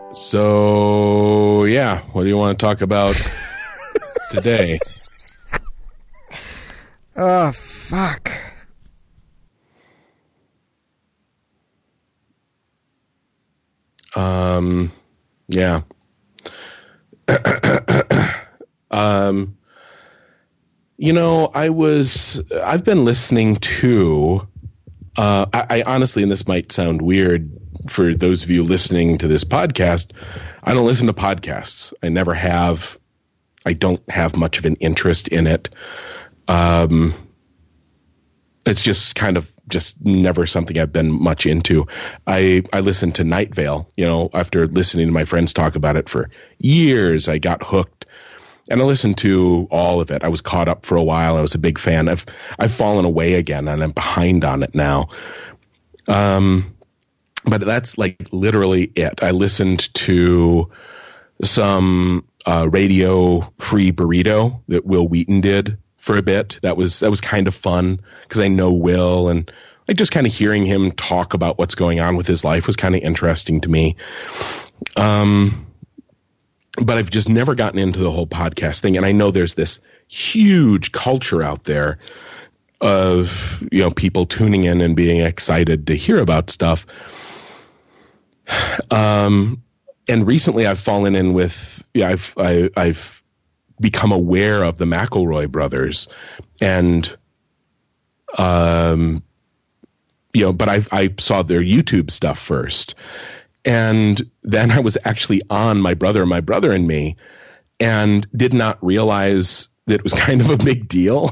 So, yeah, what do you want to talk about today? Oh, fuck. Yeah. I've been listening to, I honestly, and this might sound weird for those of you listening to this podcast, I don't listen to podcasts. I never have. I don't have much of an interest in it. It's just kind of just never something I've been much into. I listened to Night Vale, after listening to my friends talk about it for years. I got hooked and I listened to all of it. I was caught up for a while. I was a big fan. I've fallen away again and I'm behind on it now. But that's like literally it. I listened to some Radio Free Burrito that Will Wheaton did for a bit. That was kind of fun because I know Will, and like just kind of hearing him talk about what's going on with his life was kind of interesting to me. But I've just never gotten into the whole podcast thing, and I know there's this huge culture out there of people tuning in and being excited to hear about stuff. And recently I've fallen in with I've become aware of the McElroy brothers, and but I saw their YouTube stuff first, and then I was actually on My Brother and Me, and did not realize that it was kind of a big deal.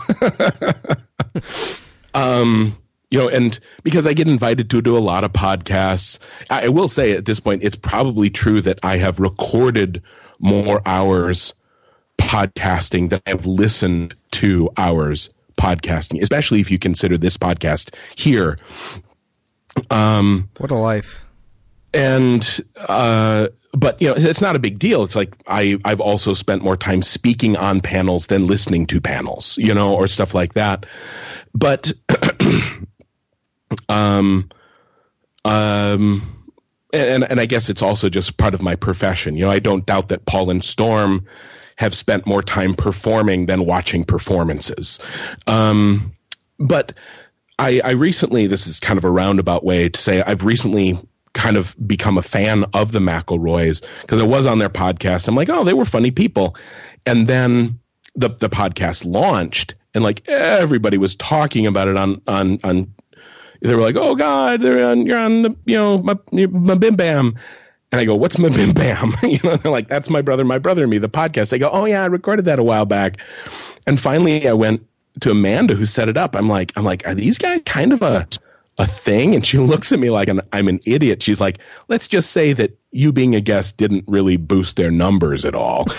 And because I get invited to do a lot of podcasts, I will say at this point, it's probably true that I have recorded more hours podcasting than I've listened to hours podcasting, especially if you consider this podcast here. What a life. And, but it's not a big deal. It's like, I've also spent more time speaking on panels than listening to panels, or stuff like that. But, and I guess it's also just part of my profession. I don't doubt that Paul and Storm have spent more time performing than watching performances. But I recently, this is kind of a roundabout way to say, I've recently kind of become a fan of the McElroys because I was on their podcast. I'm like, oh, they were funny people. And then the podcast launched, and like everybody was talking about it on they were like, oh God, you're on the, my Bim Bam. And I go, what's my Bim Bam? They're like, that's My Brother and Me, the podcast. I go, oh yeah, I recorded that a while back. And finally I went to Amanda who set it up. I'm like, are these guys kind of a thing? And she looks at me like I'm an idiot. She's like, let's just say that you being a guest didn't really boost their numbers at all.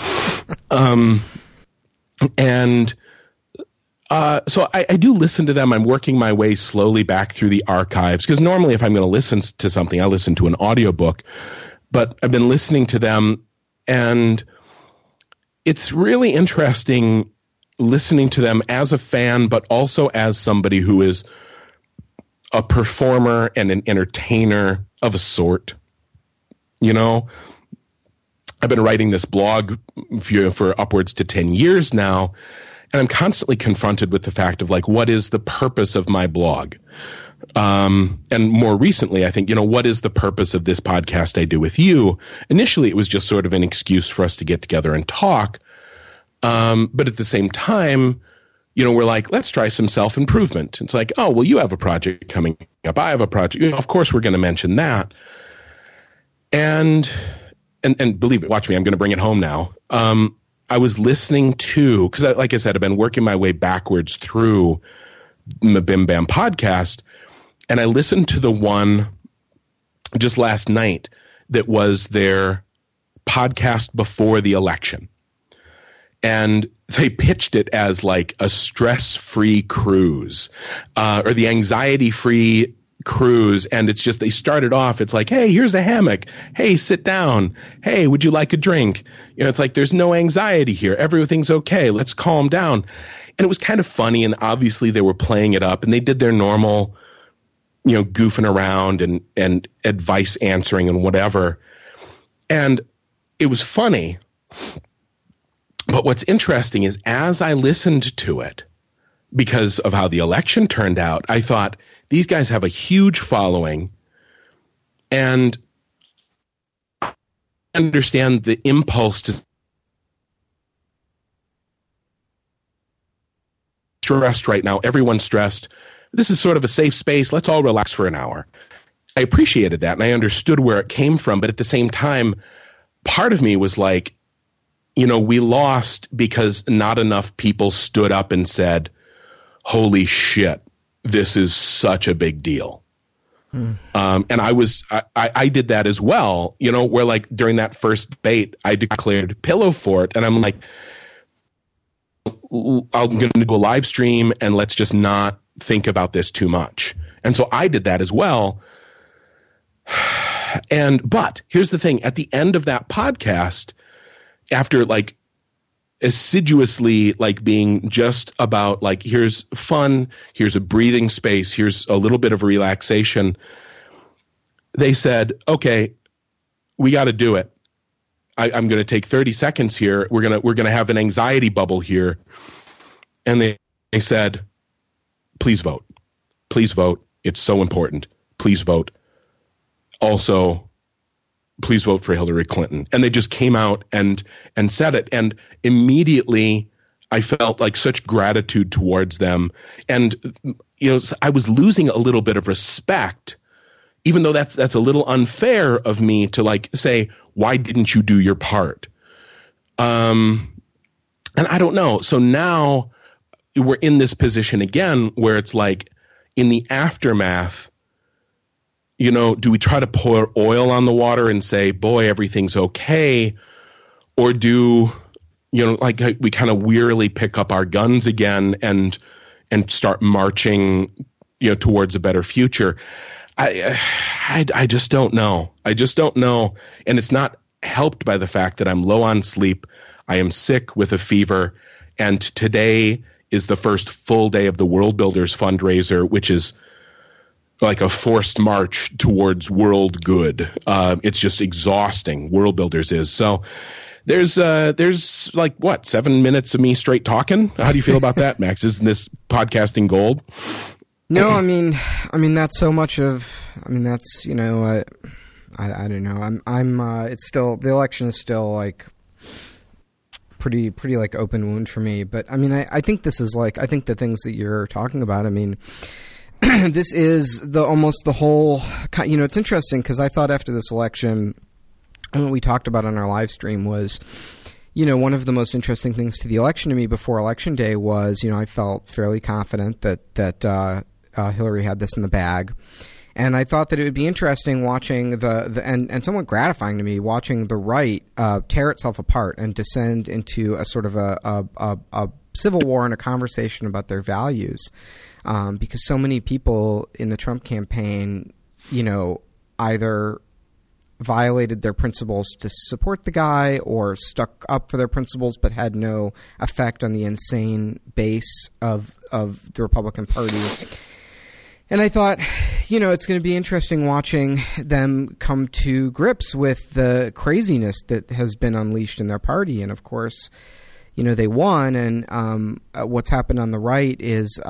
So I do listen to them. I'm working my way slowly back through the archives because normally if I'm going to listen to something, I listen to an audiobook. But I've been listening to them, and it's really interesting listening to them as a fan, but also as somebody who is a performer and an entertainer of a sort. I've been writing this blog for upwards to 10 years now, and I'm constantly confronted with the fact of like, what is the purpose of my blog? And more recently, I think, what is the purpose of this podcast I do with you? Initially, it was just sort of an excuse for us to get together and talk. But at the same time, we're like, let's try some self-improvement. It's like, oh, well, you have a project coming up. I have a project. Of course, we're going to mention that. And believe it, watch me, I'm going to bring it home now. I was listening to, because like I said, I've been working my way backwards through the Bim Bam podcast, and I listened to the one just last night that was their podcast before the election. And they pitched it as like a stress-free cruise, or the anxiety-free cruise. And it's just, they started off, it's like, hey, here's a hammock. Hey, sit down. Hey, would you like a drink? It's like, there's no anxiety here. Everything's okay. Let's calm down. And it was kind of funny. And obviously they were playing it up, and they did their normal, goofing around and advice answering and whatever. And it was funny. But what's interesting is as I listened to it, because of how the election turned out, I thought, these guys have a huge following, and I understand the impulse to stressed right now. Everyone's stressed. This is sort of a safe space. Let's all relax for an hour. I appreciated that, and I understood where it came from. But at the same time, part of me was like, we lost because not enough people stood up and said, holy shit, this is such a big deal. And I did that as well, where like during that first debate, I declared pillow fort, and I'm like, I'm going to do a live stream and let's just not think about this too much. And so I did that as well. But here's the thing, at the end of that podcast, after like assiduously like being just about like, here's fun, here's a breathing space, here's a little bit of relaxation, they said, okay, we got to do it. I'm going to take 30 seconds here. We're going to have an anxiety bubble here. And they said, please vote. Please vote. It's so important. Please vote. Also, please vote for Hillary Clinton. And they just came out and said it. And immediately I felt like such gratitude towards them. And, I was losing a little bit of respect, even though that's a little unfair of me to like say, why didn't you do your part? And I don't know. So now we're in this position again where it's like in the aftermath, do we try to pour oil on the water and say, boy, everything's okay? Or do, like we kind of wearily pick up our guns again and start marching, towards a better future? I just don't know. I just don't know. And it's not helped by the fact that I'm low on sleep. I am sick with a fever. And today is the first full day of the World Builders fundraiser, which is like a forced march towards world good. It's just exhausting. World Builders is. So there's like 7 minutes of me straight talking. How do you feel about that, Max? Isn't this podcasting gold? No, I mean that's so much of. I mean that's I don't know. I'm it's still, the election is still like pretty like open wound for me. But I mean I think this is like, I think the things that you're talking about, I mean this is almost the whole. It's interesting because I thought after this election, and what we talked about on our live stream was, one of the most interesting things to the election to me before Election Day was, I felt fairly confident that Hillary had this in the bag. And I thought that it would be interesting watching and somewhat gratifying to me watching the right tear itself apart and descend into a sort of a civil war and a conversation about their values. Because so many people in the Trump campaign, either violated their principles to support the guy or stuck up for their principles but had no effect on the insane base of the Republican Party. And I thought, it's going to be interesting watching them come to grips with the craziness that has been unleashed in their party. And of course, they won. And what's happened on the right is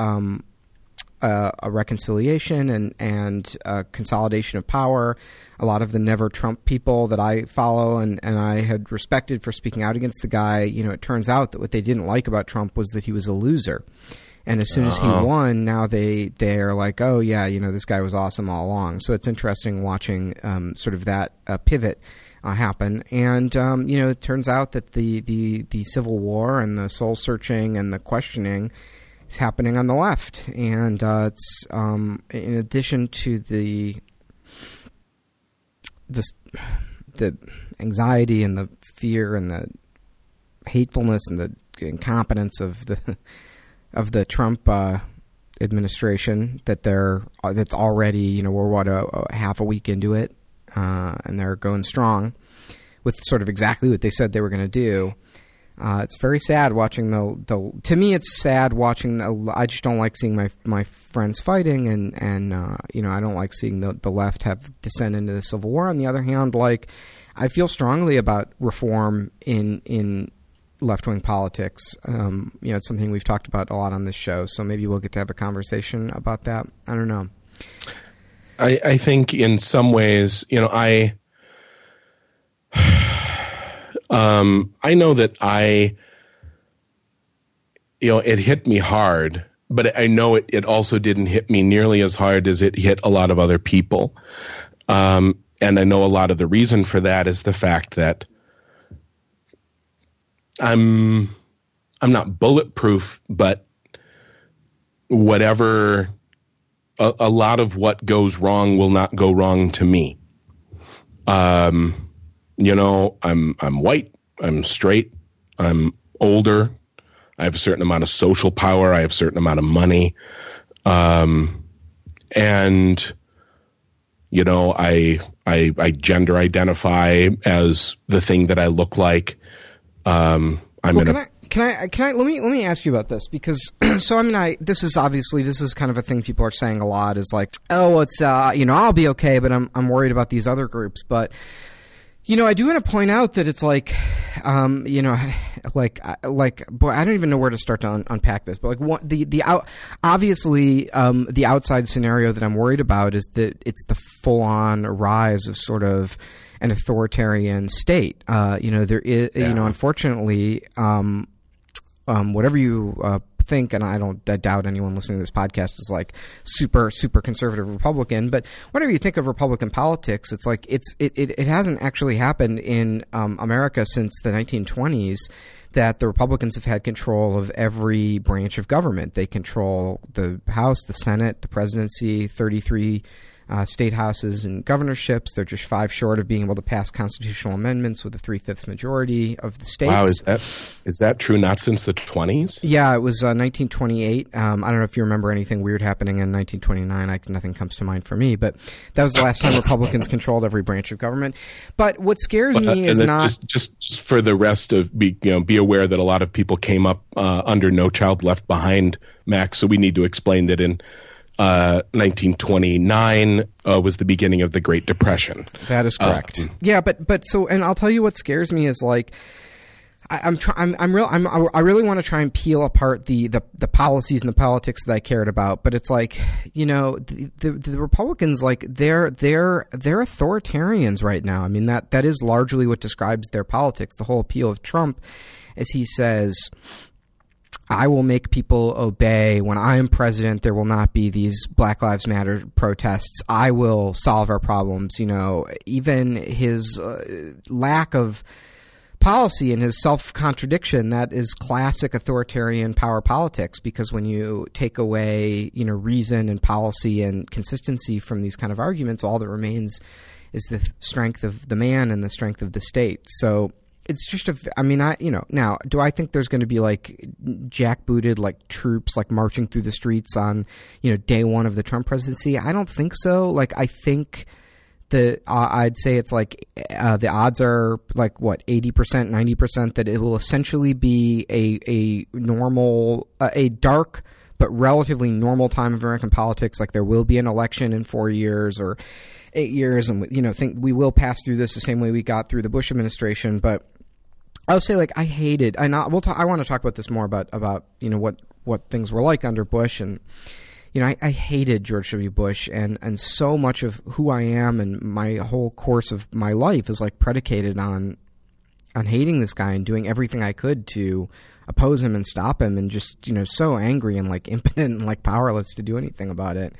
a reconciliation and a consolidation of power. A lot of the Never Trump people that I follow and I had respected for speaking out against the guy, it turns out that what they didn't like about Trump was that he was a loser. And as soon as he won, now they're like, oh, yeah, this guy was awesome all along. So it's interesting watching sort of that pivot happen. And, it turns out that the Civil War and the soul-searching and the questioning is happening on the left. And it's in addition to the anxiety and the fear and the hatefulness and the incompetence of the Trump administration that's already, we're half a week into it, and they're going strong with sort of exactly what they said they were going to do. It's very sad watching the. To me, it's sad watching the. I just don't like seeing my friends fighting, and I don't like seeing the left have descend into the Civil War. On the other hand, like, I feel strongly about reform in left-wing politics. It's something we've talked about a lot on this show, so maybe we'll get to have a conversation about that. I don't know. I think in some ways, I know that it hit me hard, but I know it also didn't hit me nearly as hard as it hit a lot of other people. And I know a lot of the reason for that is the fact that I'm not bulletproof, but whatever, a lot of what goes wrong will not go wrong to me. I'm white, I'm straight, I'm older, I have a certain amount of social power, I have a certain amount of money, and I gender identify as the thing that I look like. Let me ask you about this, because this is kind of a thing people are saying a lot, is like, oh, it's I'll be okay, but I'm worried about these other groups. But I do want to point out that it's like, boy, I don't even know where to start to unpack this. But like, the outside scenario that I'm worried about is that it's the full on rise of sort of an authoritarian state. There is, unfortunately, whatever you think, and I doubt anyone listening to this podcast is like super conservative Republican, but whatever you think of Republican politics, it's like it hasn't actually happened in America since the 1920s that the Republicans have had control of every branch of government. They control the House, the Senate, the presidency, 33 state houses and governorships. They're just 5 short of being able to pass constitutional amendments with a 3/5 majority of the states. Wow, is that true? Not since the 20s? Yeah, it was 1928. I don't know if you remember anything weird happening in 1929. Nothing comes to mind for me, but that was the last time Republicans controlled every branch of government. But what scares me is not just for the rest of be aware that a lot of people came up under No Child Left Behind, Max. So we need to explain that in 1929 was the beginning of the Great Depression. That is correct. Yeah, but so, and I'll tell you what scares me is like, I really want to try and peel apart the policies and the politics that I cared about, but it's like, the Republicans, like they're authoritarians right now. I mean, that is largely what describes their politics. The whole appeal of Trump, as he says, I will make people obey. When I am president, there will not be these Black Lives Matter protests. I will solve our problems. Even his lack of policy and his self-contradiction, that is classic authoritarian power politics, because when you take away, reason and policy and consistency from these kind of arguments, all that remains is the strength of the man and the strength of the state. So it's just now, do I think there's going to be like jackbooted like troops like marching through the streets on, day one of the Trump presidency? I don't think so. Like, I think I'd say it's like the odds are like what, 80%, 90% that it will essentially be a normal, a dark but relatively normal time of American politics. Like, there will be an election in 4 years or 8 years, and think we will pass through this the same way we got through the Bush administration. But I'll say, like, I hated, and I want to talk about this more about what things were like under Bush, and I hated George W. Bush, and so much of who I am and my whole course of my life is like predicated on hating this guy and doing everything I could to oppose him and stop him, and just so angry and like impotent and like powerless to do anything about it.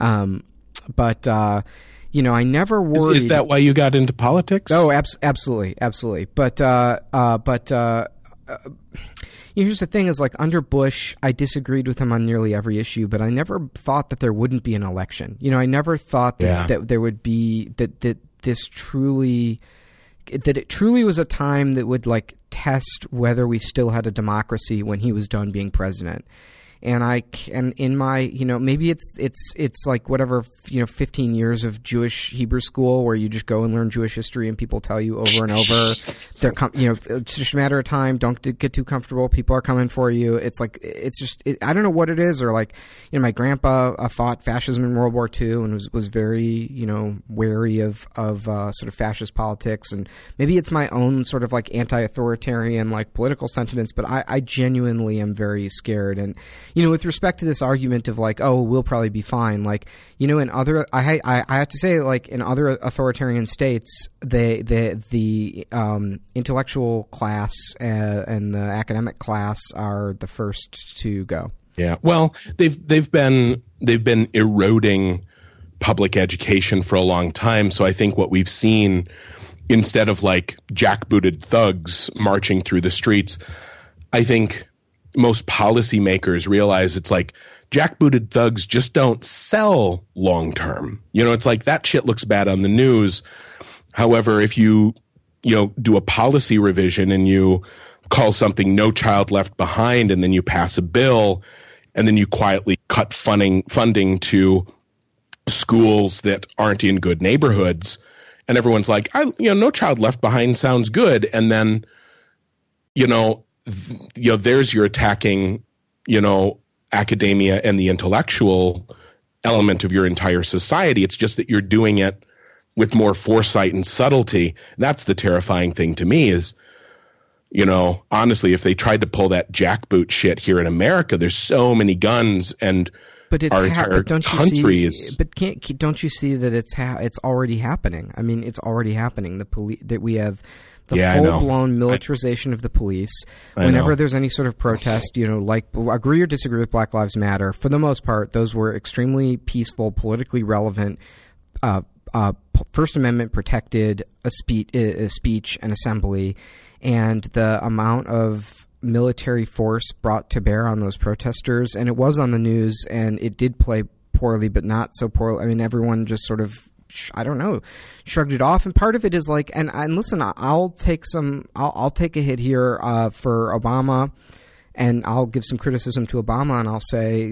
I never worried. Is that why you got into politics? Oh, absolutely. But here's the thing: is like under Bush, I disagreed with him on nearly every issue, but I never thought that there wouldn't be an election. I never thought that there would be that it truly was a time that would like test whether we still had a democracy when he was done being president. and in my, maybe it's like whatever, 15 years of Jewish Hebrew school where you just go and learn Jewish history and people tell you over and over, it's just a matter of time. Don't get too comfortable. People are coming for you. It's like, I don't know what it is. Or like, my grandpa fought fascism in World War II and was very, wary of sort of fascist politics. And maybe it's my own sort of like anti-authoritarian, like political sentiments, but I genuinely am very scared. And, with respect to this argument of like, oh, we'll probably be fine. Like, in other, I have to say, like in other authoritarian states, the intellectual class and the academic class are the first to go. Yeah. Well, they've been eroding public education for a long time. So I think what we've seen, instead of like jackbooted thugs marching through the streets, I think most policymakers realize it's like jackbooted thugs just don't sell long term. It's like that shit looks bad on the news. However, if you do a policy revision and you call something No Child Left Behind, and then you pass a bill, and then you quietly cut funding to schools that aren't in good neighborhoods, and everyone's like, No Child Left Behind sounds good, and then there's your attacking, academia and the intellectual element of your entire society. It's just that you're doing it with more foresight and subtlety. That's the terrifying thing to me is, honestly, if they tried to pull that jackboot shit here in America, there's so many guns and our entire country is. But don't you see that it's already happening? I mean, it's already happening. That we have the full-blown militarization of the police. Whenever there's any sort of protest, like agree or disagree with Black Lives Matter, for the most part, those were extremely peaceful, politically relevant, First Amendment protected speech and assembly, and the amount of military force brought to bear on those protesters, and it was on the news, and it did play poorly, but not so poorly. I mean, everyone just sort of, I don't know, shrugged it off. And part of it is like, and listen, I'll take a hit here for Obama, and I'll give some criticism to Obama, and I'll say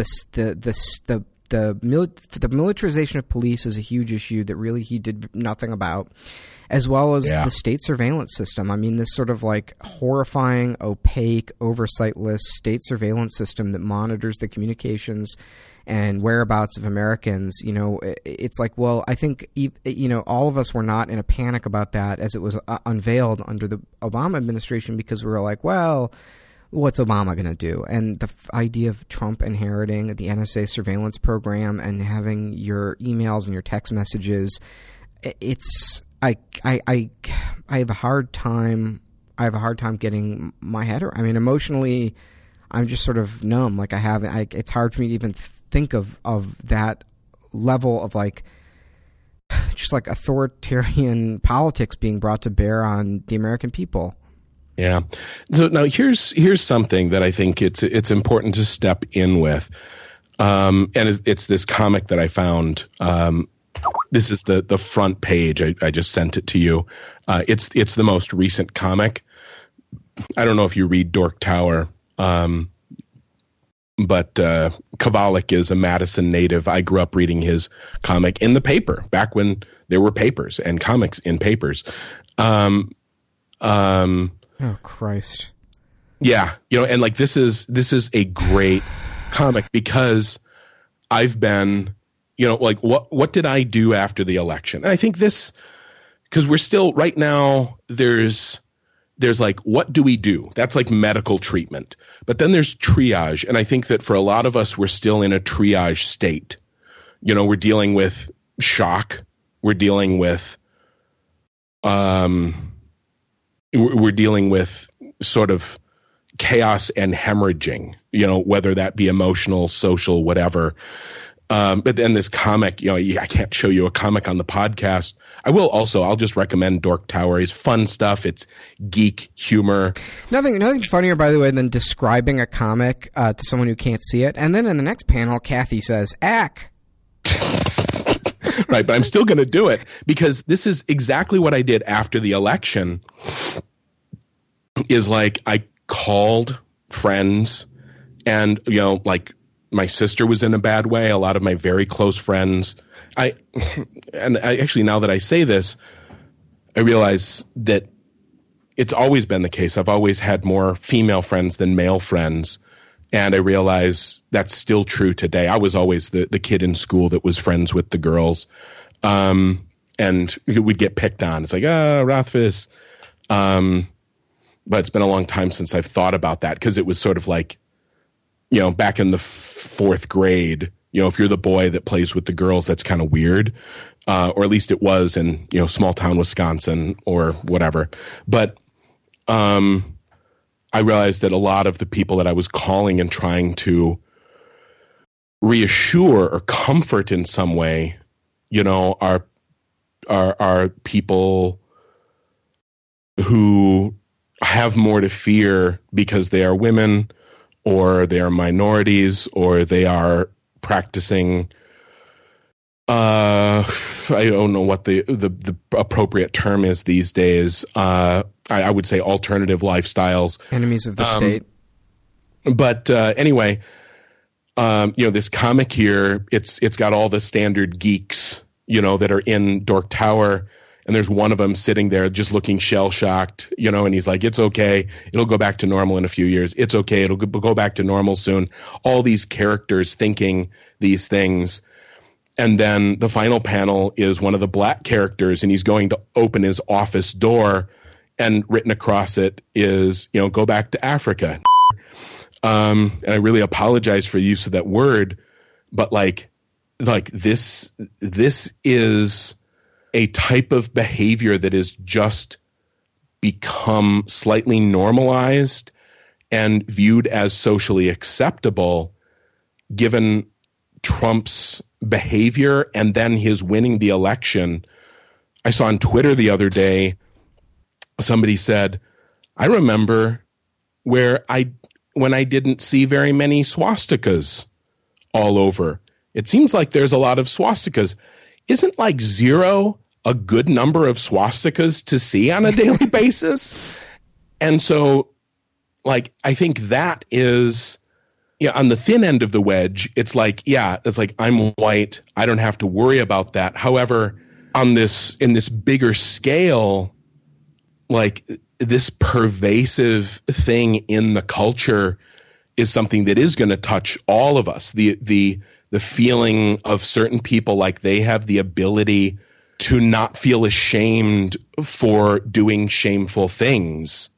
the militarization of police is a huge issue that really he did nothing about, as well as the state surveillance system. I mean, this sort of like horrifying, opaque, oversightless state surveillance system that monitors the communications and whereabouts of Americans. It's like, well, I think, all of us were not in a panic about that as it was unveiled under the Obama administration, because we were like, well, what's Obama going to do? And the idea of Trump inheriting the NSA surveillance program and having your emails and your text messages, I have a hard time getting my head around. I mean, emotionally, I'm just sort of numb. Like it's hard for me to even think of that level of like, just like authoritarian politics being brought to bear on the American people. Yeah. So now here's something that I think it's important to step in with. And it's this comic that I found. This is the front page. I just sent it to you. It's the most recent comic. I don't know if you read Dork Tower, but Kovalik is a Madison native. I grew up reading his comic in the paper back when there were papers and comics in papers. Oh Christ! Yeah, and like this is a great comic because I've been, like what did I do after the election? And I think this, because we're still right now, there's like, what do we do? That's like medical treatment, but then there's triage, and I think that for a lot of us, we're still in a triage state. We're dealing with shock, we're dealing with sort of chaos and hemorrhaging, whether that be emotional, social, whatever. But then this comic, I can't show you a comic on the podcast. I'll just recommend Dork Tower. It's fun stuff. It's geek humor. Nothing funnier, by the way, than describing a comic to someone who can't see it. And then in the next panel, Kathy says, "Ack." Right, but I'm still going to do it because this is exactly what I did after the election. Is like I called friends And, you know, like my sister was in a bad way. A lot of my very close friends. I actually, now that I say this, I realize that it's always been the case. I've always had more female friends than male friends. And I realize that's still true today. I was always the kid in school that was friends with the girls. And we'd get picked on. It's like, Rothfuss. But it's been a long time since I've thought about that, because it was sort of like, you know, back in the fourth grade, you know, if you're the boy that plays with the girls, that's kind of weird. Or at least it was in, you know, small town Wisconsin or whatever. But I realized that a lot of the people that I was calling and trying to reassure or comfort in some way, you know, are people who have more to fear because they are women, or they are minorities, or they are practicing I don't know what the appropriate term is these days. I would say alternative lifestyles. Enemies of the state. But anyway, you know, this comic here, it's got all the standard geeks, you know, that are in Dork Tower. And there's one of them sitting there just looking shell-shocked, you know, and he's like, it's okay. It'll go back to normal in a few years. It's okay. It'll go back to normal soon. All these characters thinking these things. And then the final panel is one of the black characters, and he's going to open his office door, and written across it is, you know, go back to Africa. And I really apologize for the use of that word, but like this is a type of behavior that is just become slightly normalized and viewed as socially acceptable, given Trump's behavior and then his winning the election. I saw on Twitter the other day, somebody said, I remember when I didn't see very many swastikas all over. It seems like there's a lot of swastikas. Isn't like 0 a good number of swastikas to see on a daily basis? And so, like, I think that is, yeah, on the thin end of the wedge. It's like, yeah, it's like, I'm white, I don't have to worry about that. However, in this bigger scale, like, this pervasive thing in the culture is something that is going to touch all of us. The feeling of certain people like they have the ability to not feel ashamed for doing shameful things.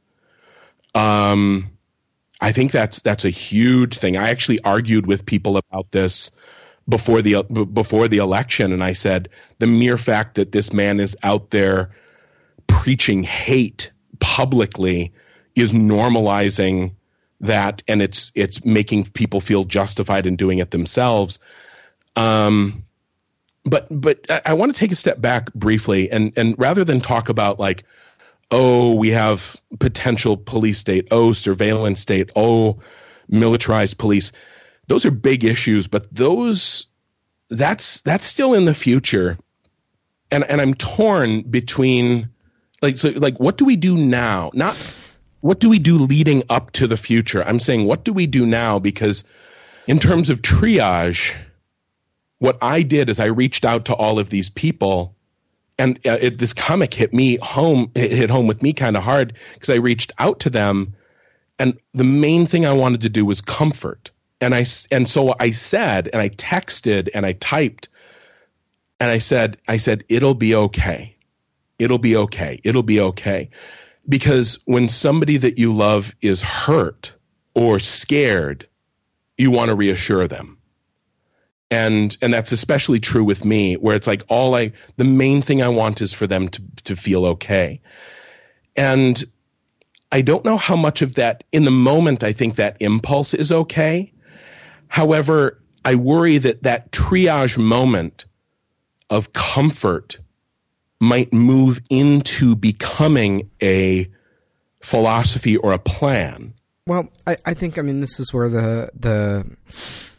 I think that's a huge thing. I actually argued with people about this before the election, and I said the mere fact that this man is out there preaching hate publicly is normalizing that, and it's making people feel justified in doing it themselves. But I want to take a step back briefly, and rather than talk about like, oh, we have potential police state, oh, surveillance state, oh, militarized police. Those are big issues, but that's still in the future. And I'm torn between like what do we do now? Not what do we do leading up to the future? I'm saying, what do we do now? Because in terms of triage, what I did is I reached out to all of these people, and this comic hit home with me kind of hard, because I reached out to them, and the main thing I wanted to do was comfort. And so I said, and I texted, and I typed, and I said, it'll be okay. It'll be okay. It'll be okay. Because when somebody that you love is hurt or scared, you want to reassure them. And that's especially true with me, where it's like the main thing I want is for them to feel okay. And I don't know how much of that in the moment, I think that impulse is okay. However, I worry that triage moment of comfort might move into becoming a philosophy or a plan. Well, I think, I mean, this is where the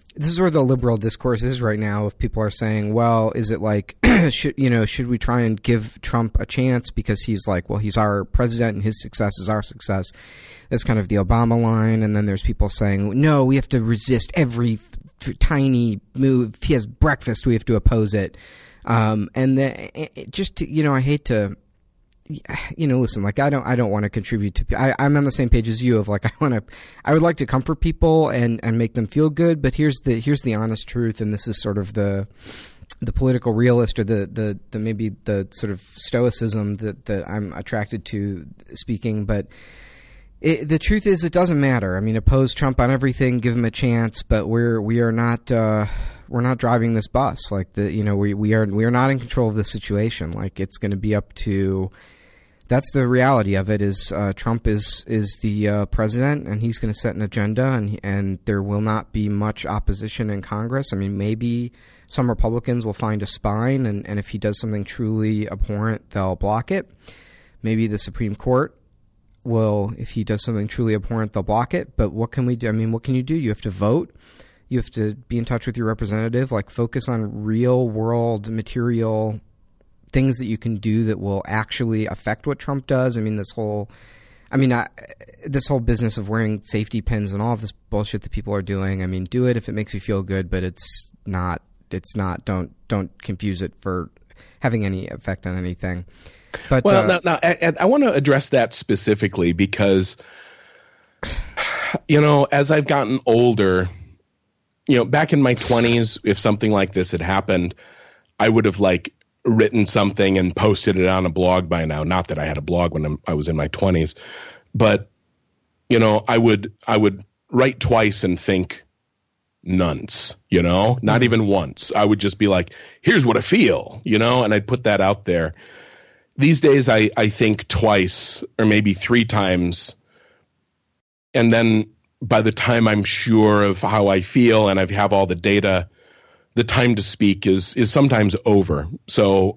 this is where the liberal discourse is right now. If people are saying, well, is it like, should we try and give Trump a chance because he's like, well, he's our president and his success is our success. That's kind of the Obama line. And then there's people saying, no, we have to resist every tiny move. If he has breakfast, we have to oppose it. I hate to, listen, like I don't want to contribute to, I'm on the same page as you of like, I would like to comfort people and make them feel good. But here's the honest truth. And this is sort of the political realist or the maybe the sort of stoicism that I'm attracted to speaking. But the truth is, it doesn't matter. I mean, oppose Trump on everything, give him a chance, but we are not driving this bus. Like we are not in control of the situation. Like it's going to be up to. That's the reality of it. Is Trump is the president, and he's going to set an agenda, and there will not be much opposition in Congress. I mean, maybe some Republicans will find a spine, and if he does something truly abhorrent, they'll block it. Maybe the Supreme Court will, if he does something truly abhorrent, they'll block it. But what can we do? I mean, what can you do? You have to vote. You have to be in touch with your representative, like focus on real world material things that you can do that will actually affect what Trump does. I mean, this whole business of wearing safety pins and all of this bullshit that people are doing. I mean, do it if it makes you feel good, but it's not, don't confuse it for having any effect on anything. But now I want to address that specifically because, as I've gotten older, back in my 20s, if something like this had happened, I would have like written something and posted it on a blog by now. Not that I had a blog when I was in my 20s, but I would write twice and think nonce, not even once. I would just be like, here's what I feel, and I'd put that out there. These days I think twice or maybe three times, and then by the time I'm sure of how I feel and I have all the data, the time to speak is sometimes over. So,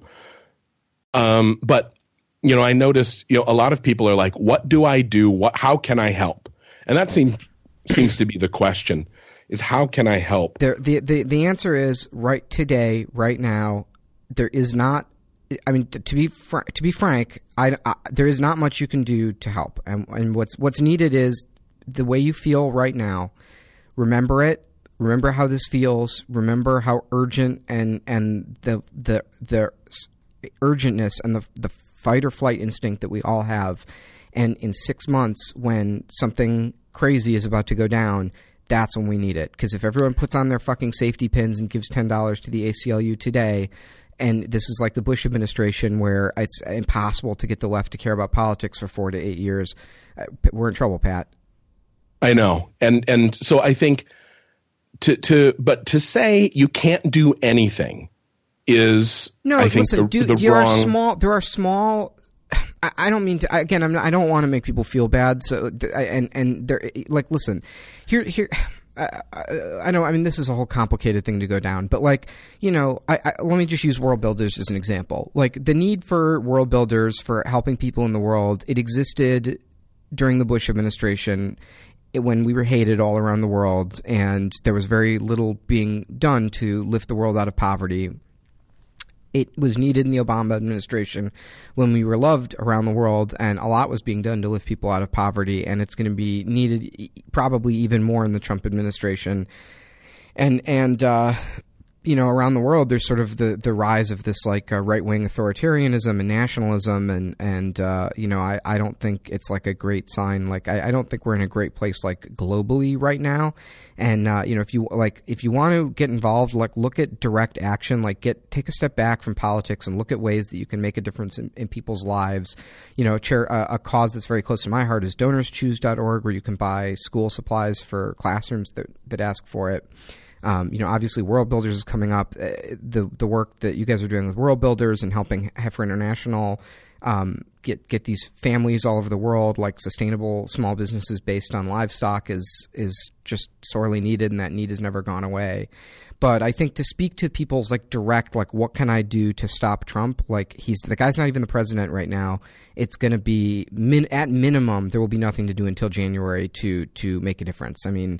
but I noticed, a lot of people are like, what do I do? How can I help? And that seems to be the question, is how can I help? The answer is right today, right now, there is not, I mean, to be frank, there is not much you can do to help. And what's needed is the way you feel right now. Remember it. Remember how this feels. Remember how urgent and the urgentness and the fight or flight instinct that we all have. And in 6 months, when something crazy is about to go down, that's when we need it. Because if everyone puts on their fucking safety pins and gives $10 to the ACLU today, and this is like the Bush administration where it's impossible to get the left to care about politics for 4 to 8 years, we're in trouble, Pat. I know. And so I think but to say you can't do anything is, no, I think, listen, the wrong. There are small. I don't mean to. Again, I don't want to make people feel bad. So and they're like, listen, here. I know. I mean, this is a whole complicated thing to go down, but like, let me just use World Builders as an example. Like the need for World Builders for helping people in the world, it existed during the Bush administration, when we were hated all around the world, and there was very little being done to lift the world out of poverty. It was needed in the Obama administration when we were loved around the world, and a lot was being done to lift people out of poverty, and it's going to be needed probably even more in the Trump administration. And around the world, there's sort of the rise of this like right-wing authoritarianism and nationalism, and I don't think it's like a great sign. Like I don't think we're in a great place like globally right now. And if you want to get involved, like look at direct action, like take a step back from politics and look at ways that you can make a difference in people's lives. A cause that's very close to my heart is DonorsChoose.org, where you can buy school supplies for classrooms that ask for it. Obviously World Builders is coming up. The work that you guys are doing with World Builders and helping Heifer International get these families all over the world, like sustainable small businesses based on livestock, is just sorely needed, and that need has never gone away. But I think to speak to people's like direct, like what can I do to stop Trump? Like the guy's not even the president right now. It's going to be at minimum there will be nothing to do until January to make a difference. I mean,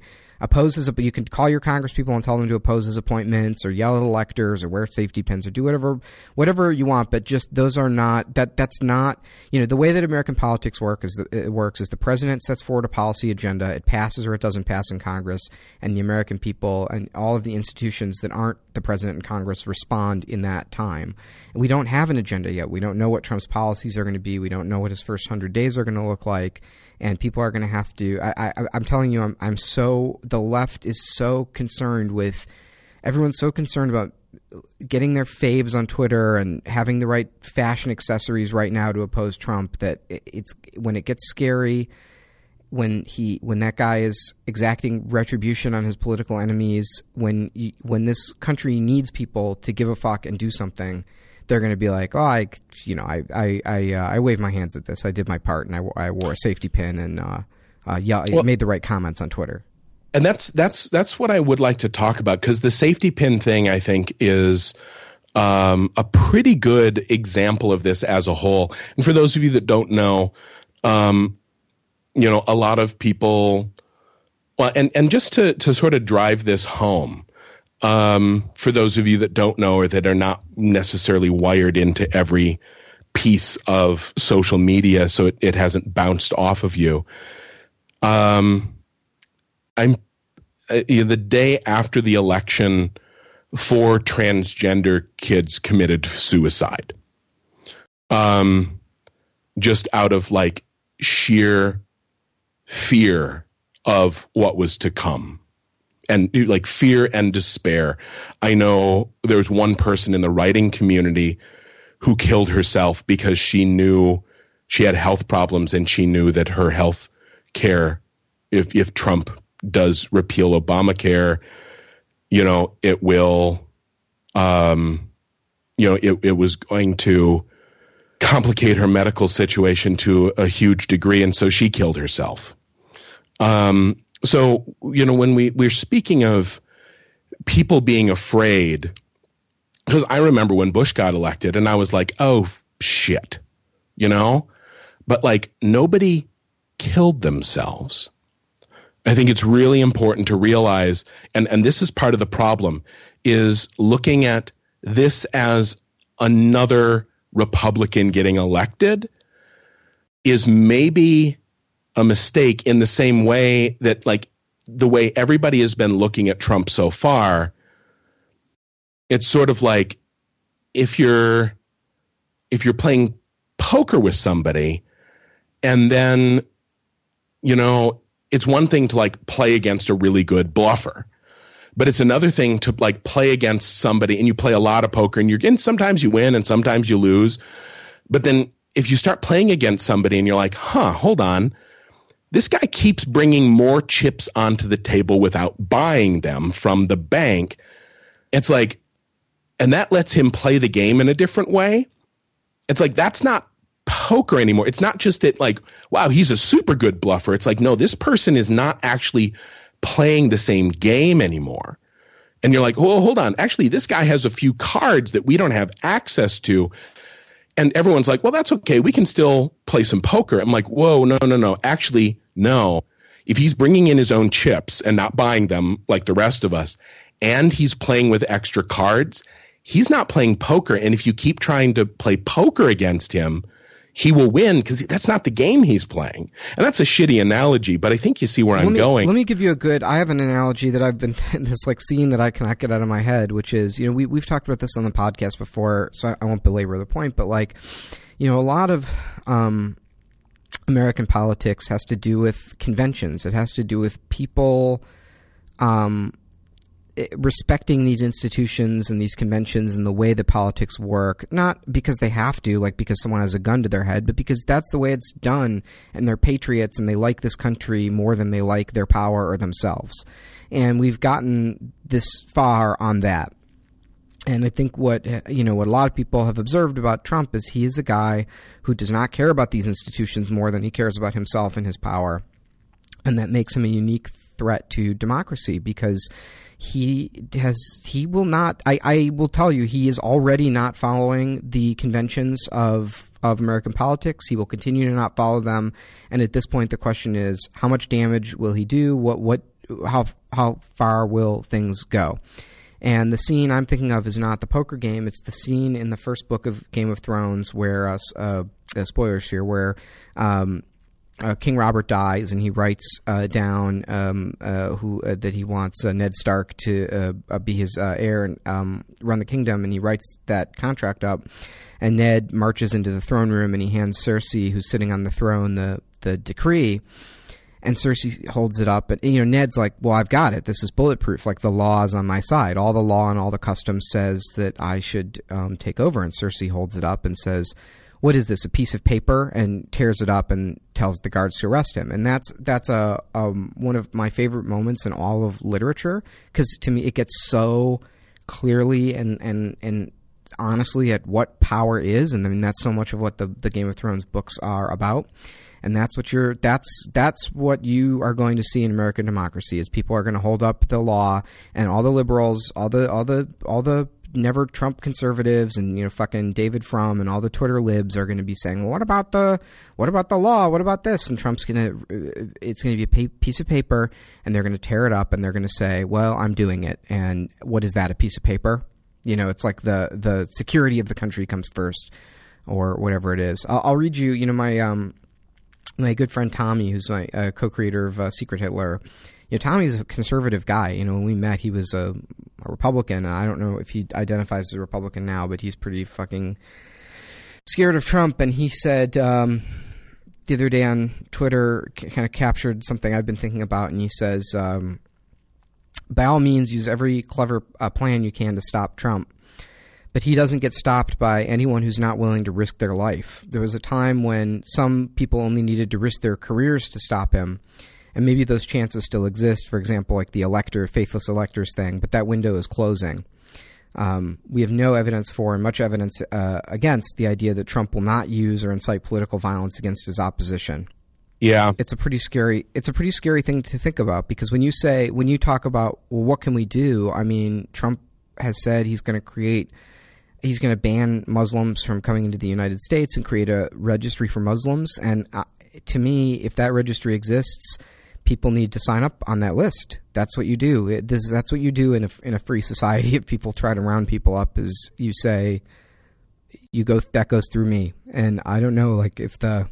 you can call your congresspeople and tell them to oppose his appointments or yell at electors or wear safety pins or do whatever you want, but just those are not, that's not, the way that American politics works is the president sets forward a policy agenda, it passes or it doesn't pass in Congress, and the American people and all of the institutions that aren't the president and Congress respond in that time. And we don't have an agenda yet. We don't know what Trump's policies are going to be. We don't know what his first 100 days are going to look like. And people are going to have to, I'm telling you, the left is so concerned with, everyone's so concerned about getting their faves on Twitter and having the right fashion accessories right now to oppose Trump that it's, when it gets scary, when that guy is exacting retribution on his political enemies, when this country needs people to give a fuck and do something, they're going to be like, oh, I waved my hands at this. I did my part, and I wore a safety pin and made the right comments on Twitter. And that's what I would like to talk about, because the safety pin thing, I think, is a pretty good example of this as a whole. And for those of you that don't know, a lot of people, well, and just to sort of drive this home, for those of you that don't know or that are not necessarily wired into every piece of social media, so it hasn't bounced off of you. The day after the election, 4 transgender kids committed suicide. Just out of like sheer fear of what was to come. And like fear and despair. I know there was one person in the writing community who killed herself because she knew she had health problems, and she knew that her health care, if Trump does repeal Obamacare, it will, it was going to complicate her medical situation to a huge degree, and so she killed herself. So, when we're speaking of people being afraid, because I remember when Bush got elected and I was like, oh, shit, but like nobody killed themselves. I think it's really important to realize, and this is part of the problem, is looking at this as another Republican getting elected is maybe a mistake, in the same way that, like, the way everybody has been looking at Trump so far, it's sort of like if you're playing poker with somebody, and then, it's one thing to like play against a really good bluffer, but it's another thing to like play against somebody, and you play a lot of poker, and sometimes you win and sometimes you lose. But then if you start playing against somebody and you're like, hold on, this guy keeps bringing more chips onto the table without buying them from the bank. It's like, and that lets him play the game in a different way. It's like, that's not poker anymore. It's not just that, like, wow, he's a super good bluffer. It's like, no, this person is not actually playing the same game anymore. And you're like, well, hold on. Actually, this guy has a few cards that we don't have access to. And everyone's like, well, that's okay. We can still play some poker. I'm like, whoa, no. Actually, no. If he's bringing in his own chips and not buying them like the rest of us, and he's playing with extra cards, he's not playing poker. And if you keep trying to play poker against him, he will win, because that's not the game he's playing. And that's a shitty analogy, but I think you see where I'm going. Let me give you I have an analogy that I've been, this like scene that I cannot get out of my head, which is, we've talked about this on the podcast before, so I won't belabor the point, but like, a lot of American politics has to do with conventions. It has to do with people respecting these institutions and these conventions and the way that politics work, not because they have to, like because someone has a gun to their head, but because that's the way it's done, and they're patriots and they like this country more than they like their power or themselves. And we've gotten this far on that. And I think what a lot of people have observed about Trump is he is a guy who does not care about these institutions more than he cares about himself and his power. And that makes him a unique threat to democracy, because he will not, I will tell you, he is already not following the conventions of American politics. He will continue to not follow them. And at this point, the question is, how much damage will he do? What how far will things go? And the scene I'm thinking of is not the poker game. It's the scene in the first book of Game of Thrones where, spoilers here, where King Robert dies and he writes down that he wants Ned Stark to be his heir and run the kingdom, and he writes that contract up. And Ned marches into the throne room and he hands Cersei, who's sitting on the throne, the decree. And Cersei holds it up, and Ned's like, "Well, I've got it. This is bulletproof. Like, the law is on my side. All the law and all the custom says that I should take over." And Cersei holds it up and says, "What is this? A piece of paper?" And tears it up and tells the guards to arrest him. And that's one of my favorite moments in all of literature, because to me it gets so clearly and honestly at what power is, and I mean that's so much of what the Game of Thrones books are about. And that's what you are going to see in American democracy, is people are going to hold up the law, and all the liberals, all the never Trump conservatives, and fucking David Frum and all the Twitter libs are going to be saying, well, what about the law? What about this? And it's going to be a piece of paper, and they're going to tear it up, and they're going to say, well, I'm doing it. And what is that? A piece of paper? It's like the security of the country comes first, or whatever it is. I'll read you. My good friend Tommy, who's my co-creator of Secret Hitler, Tommy's a conservative guy. When we met, he was a Republican, and I don't know if he identifies as a Republican now, but he's pretty fucking scared of Trump. And he said the other day on Twitter, kind of captured something I've been thinking about, and he says, by all means, use every clever plan you can to stop Trump. But he doesn't get stopped by anyone who's not willing to risk their life. There was a time when some people only needed to risk their careers to stop him, and maybe those chances still exist, for example, like the faithless electors thing, but that window is closing. We have no evidence for and much evidence against the idea that Trump will not use or incite political violence against his opposition. Yeah. It's a pretty scary thing to think about, because when you talk about, well, what can we do? I mean, Trump has said he's going to ban Muslims from coming into the United States and create a registry for Muslims. And to me, if that registry exists, people need to sign up on that list. That's what you do. That's what you do in a free society. If people try to round people up, is you say, that goes through me. And I don't know, like, if the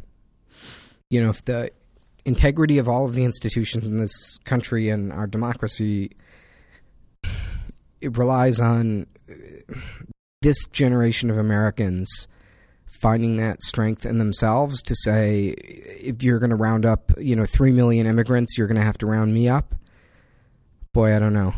integrity of all of the institutions in this country and our democracy, it relies on this generation of Americans finding that strength in themselves to say, if you're going to round up, 3 million immigrants, you're going to have to round me up. Boy, I don't know.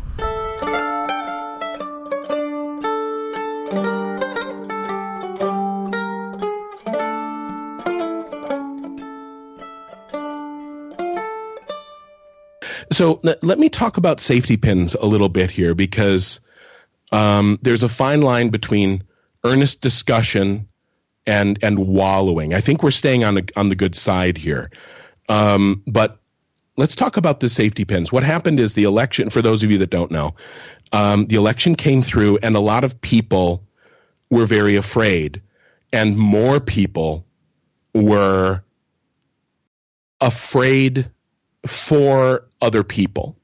So let me talk about safety pins a little bit here, because there's a fine line between earnest discussion and wallowing. I think we're staying on the good side here. But let's talk about the safety pins. What happened is the election, for those of you that don't know, the election came through and a lot of people were very afraid, and more people were afraid for other people.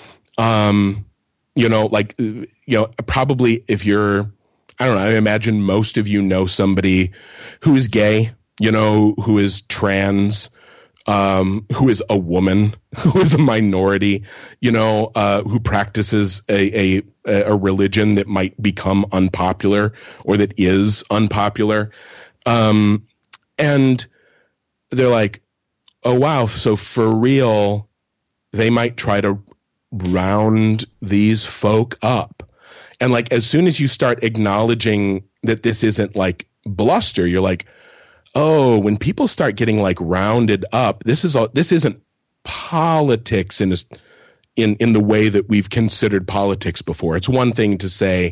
Probably if you're, I don't know, I imagine most of you know somebody who is gay, who is trans, who is a woman, who is a minority, who practices a religion that might become unpopular or that is unpopular. And they're like, oh, wow, so for real, they might try to round these folk up. And like, as soon as you start acknowledging that this isn't like bluster, you're like, oh, when people start getting like rounded up, this isn't politics in the way that we've considered politics before. It's one thing to say,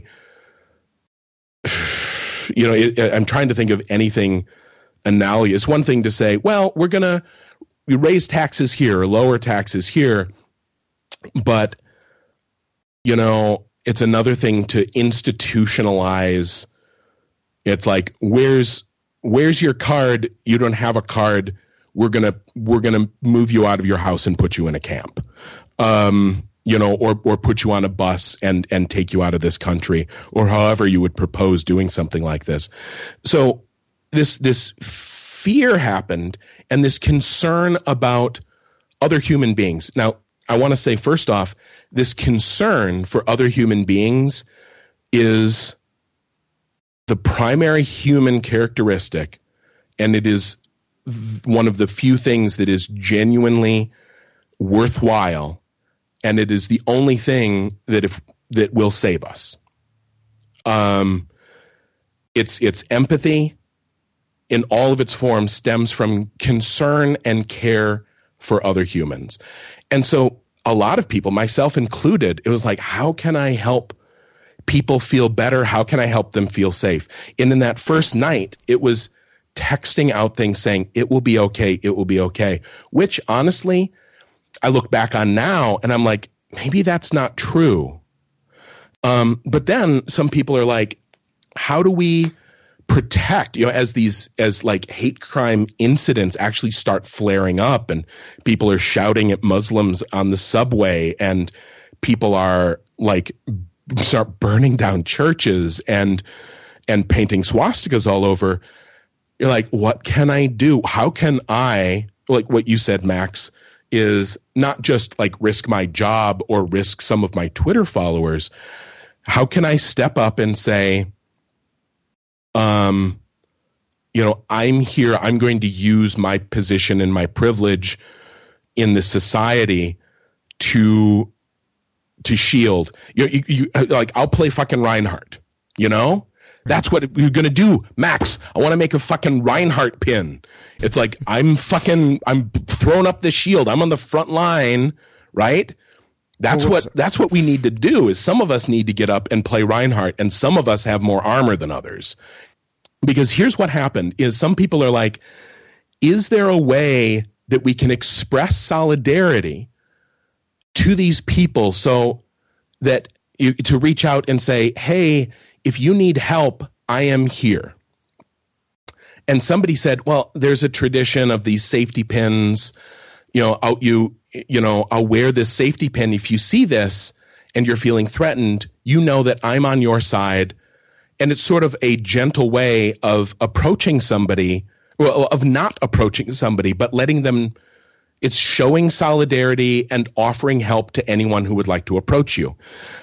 I'm trying to think of anything analogous. One thing to say, well, we raise taxes here or lower taxes here, but it's another thing to institutionalize. It's like, where's your card? You don't have a card. We're gonna move you out of your house and put you in a camp. or put you on a bus and take you out of this country, or however you would propose doing something like this. So this fear happened, and this concern about other human beings. Now, I want to say first off, this concern for other human beings is the primary human characteristic, and it is one of the few things that is genuinely worthwhile, and it is the only thing that will save us. It's empathy in all of its forms stems from concern and care for other humans. And so a lot of people, myself included, it was like, how can I help people feel better? How can I help them feel safe? And in that first night, it was texting out things saying, it will be okay, it will be okay, which honestly, I look back on now and I'm like, maybe that's not true. But then some people are like, how do we protect, as like hate crime incidents actually start flaring up and people are shouting at Muslims on the subway and people are like start burning down churches and painting swastikas all over. You're like, what can I do? How can I, like what you said, Max, is not just like risk my job or risk some of my Twitter followers. How can I step up and say, I'm here, I'm going to use my position and my privilege in the society to shield. Like, I'll play fucking Reinhardt, That's what we're going to do. Max, I want to make a fucking Reinhardt pin. It's like, I'm throwing up the shield. I'm on the front line, right? That's what we need to do is some of us need to get up and play Reinhardt, and some of us have more armor than others. Because here's what happened is some people are like, is there a way that we can express solidarity to these people so that to reach out and say, hey, if you need help, I am here. And somebody said, well, there's a tradition of these safety pins. I'll wear this safety pin. If you see this and you're feeling threatened, you know that I'm on your side. And it's sort of a gentle way of approaching somebody, well, of not approaching somebody, but letting them, it's showing solidarity and offering help to anyone who would like to approach you.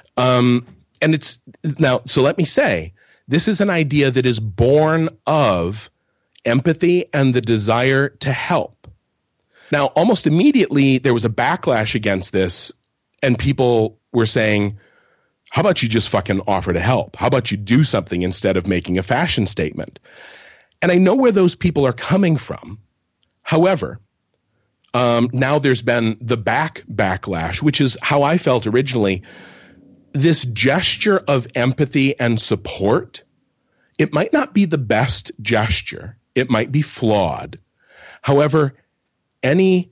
And it's now, so let me say, this is an idea that is born of empathy and the desire to help. Now, almost immediately, there was a backlash against this, and people were saying, how about you just fucking offer to help? How about you do something instead of making a fashion statement? And I know where those people are coming from. However, now there's been the backlash, which is how I felt originally. This gesture of empathy and support, it might not be the best gesture. It might be flawed. However, any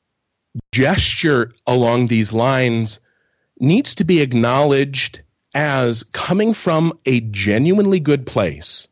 gesture along these lines needs to be acknowledged as coming from a genuinely good place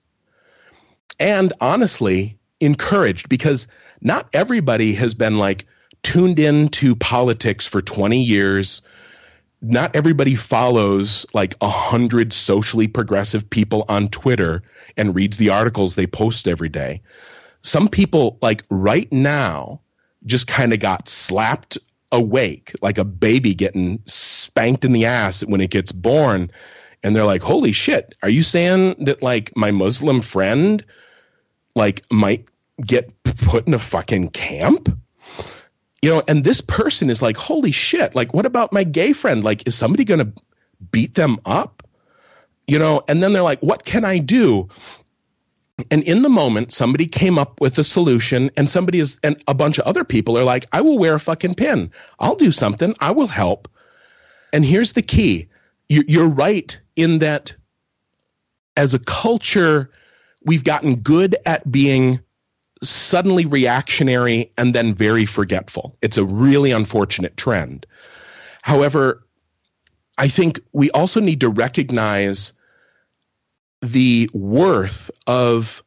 and honestly encouraged, because not everybody has been like tuned into politics for 20 years. Not everybody follows like 100 socially progressive people on Twitter and reads the articles they post every day. Some people, like right now, just kind of got slapped awake, like a baby getting spanked in the ass when it gets born. And they're like, holy shit, are you saying that like my Muslim friend like might get put in a fucking camp? And this person is like, holy shit, like, what about my gay friend? Like, is somebody going to beat them up? And then they're like, what can I do? And in the moment, somebody came up with a solution, and and a bunch of other people are like, I will wear a fucking pin. I'll do something. I will help. And here's the key. You're right in that as a culture, we've gotten good at being suddenly reactionary and then very forgetful. It's a really unfortunate trend. However, I think we also need to recognize the worth of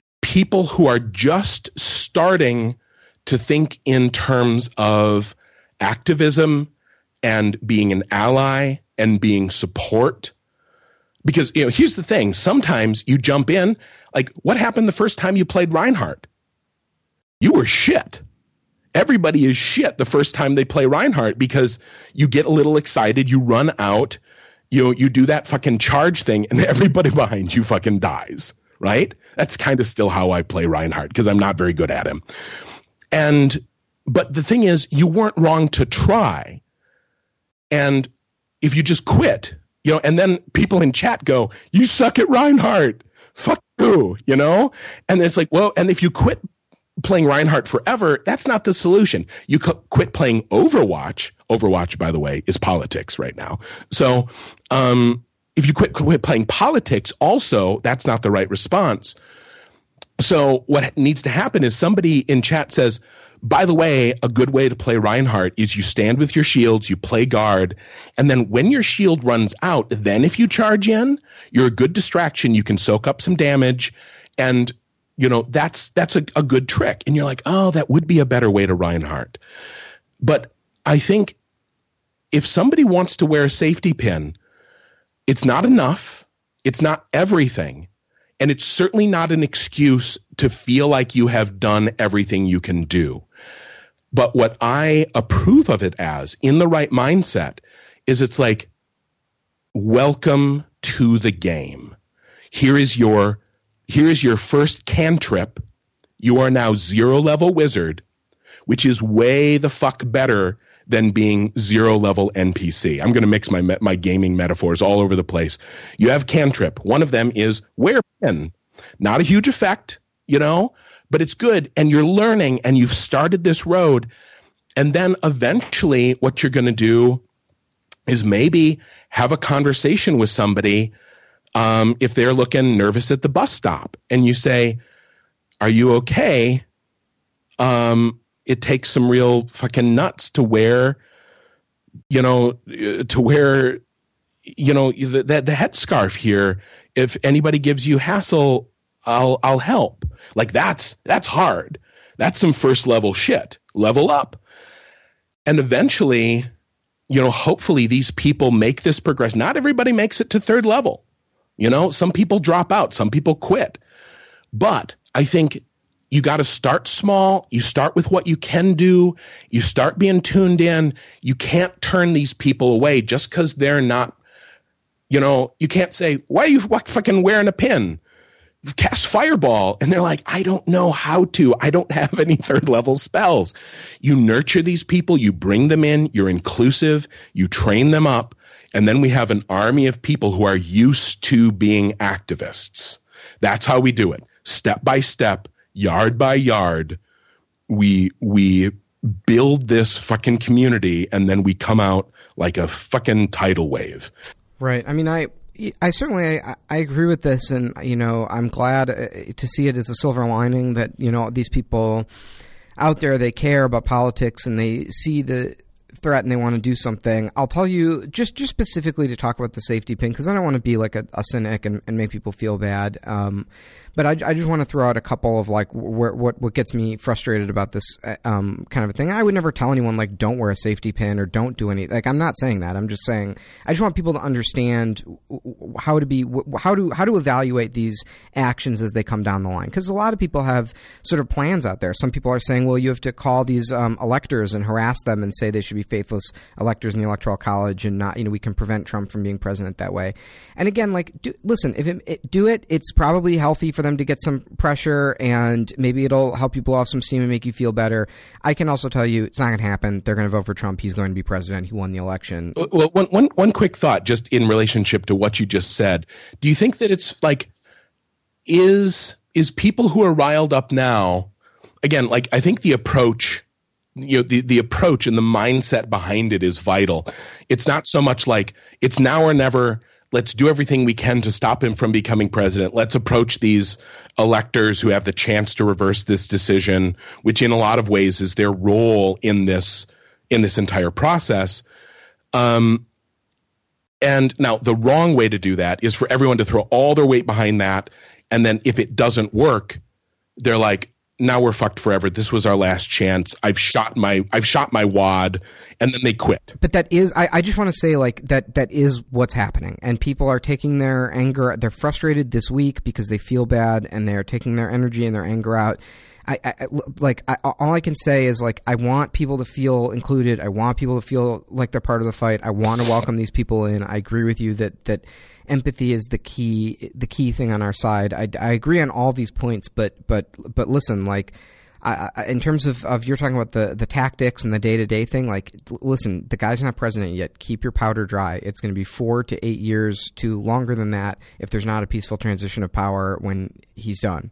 people who are just starting to think in terms of activism and being an ally and being support. Because, here's the thing. Sometimes you jump in, like what happened the first time you played Reinhardt? You were shit. Everybody is shit the first time they play Reinhardt because you get a little excited, you run out, you do that fucking charge thing, and everybody behind you fucking dies, right? That's kind of still how I play Reinhardt because I'm not very good at him. But the thing is, you weren't wrong to try. And if you just quit, and then people in chat go, you suck at Reinhardt, fuck you, And it's like, well, and if you quit playing Reinhardt forever, that's not the solution. You quit playing Overwatch. Overwatch, by the way, is politics right now. So if you quit playing politics, also, that's not the right response. So what needs to happen is somebody in chat says, by the way, a good way to play Reinhardt is you stand with your shields, you play guard, and then when your shield runs out, then if you charge in, you're a good distraction. You can soak up some damage, and that's a good trick. And you're like, oh, that would be a better way to Reinhardt. But I think if somebody wants to wear a safety pin, it's not enough. It's not everything. And it's certainly not an excuse to feel like you have done everything you can do. But what I approve of it as, in the right mindset, is it's like, welcome to the game. Here is your first cantrip. You are now 0 level wizard, which is way the fuck better than being 0 level NPC. I'm going to mix my gaming metaphors all over the place. You have cantrip. One of them is wear pin. Not a huge effect, but it's good. And you're learning and you've started this road. And then eventually what you're going to do is maybe have a conversation with somebody if they're looking nervous at the bus stop, and you say, are you okay? It takes some real fucking nuts to wear, the headscarf here. If anybody gives you hassle, I'll help. Like that's hard. That's some first level shit. Level up. And eventually, hopefully these people make this progression. Not everybody makes it to 3rd level. Some people drop out, some people quit. But I think you got to start small. You start with what you can do. You start being tuned in. You can't turn these people away just because they're not, you can't say, why are you fucking wearing a pin? Cast Fireball. And they're like, I don't know how to. I don't have any 3rd level spells. You nurture these people. You bring them in. You're inclusive. You train them up. And then we have an army of people who are used to being activists. That's how we do it. Step by step, yard by yard, we build this fucking community, and then we come out like a fucking tidal wave. Right. I mean, I certainly I agree with this, and I'm glad to see it as a silver lining that these people out there, they care about politics and they see the threat and they want to do something. I'll tell you just specifically to talk about the safety pin, because I don't want to be like a cynic and make people feel bad. But I just want to throw out a couple of like what gets me frustrated about this kind of a thing. I would never tell anyone like don't wear a safety pin or don't do any. Like, I'm not saying that. I'm just saying I just want people to understand how to evaluate these actions as they come down the line. Because a lot of people have sort of plans out there. Some people are saying, well, you have to call these electors and harass them and say they should be faithless electors in the Electoral College, and not we can prevent Trump from being president that way. And again, like listen, if it's probably healthy for them to get some pressure, and maybe it'll help you blow off some steam and make you feel better. I can also tell you it's not going to happen. They're going to vote for Trump. He's going to be president. He won the election. Well, one quick thought just in relationship to what you just said. Do you think that it's like is people who are riled up now, again, like I think the approach, the approach and the mindset behind it is vital. It's not so much like it's now or never. Let's do everything we can to stop him from becoming president. Let's approach these electors who have the chance to reverse this decision, which in a lot of ways is their role in this entire process. And now the wrong way to do that is for everyone to throw all their weight behind that. And then if it doesn't work, they're like, now we're fucked forever. This was our last chance. I've shot my wad, and then they quit. But that is, I just want to say, like, that is what's happening, and people are taking their anger. They're frustrated this week because they feel bad, and they're taking their energy and their anger out. All I can say is, like, I want people to feel included. I want people to feel like they're part of the fight. I want to welcome these people in. I agree with you that empathy is the key thing on our side. I agree on all these points, but listen, like, in terms of you're talking about the tactics and the day-to-day thing, like, listen, the guy's not president yet. Keep your powder dry. It's going to be 4 to 8 years to longer than that if there's not a peaceful transition of power when he's done.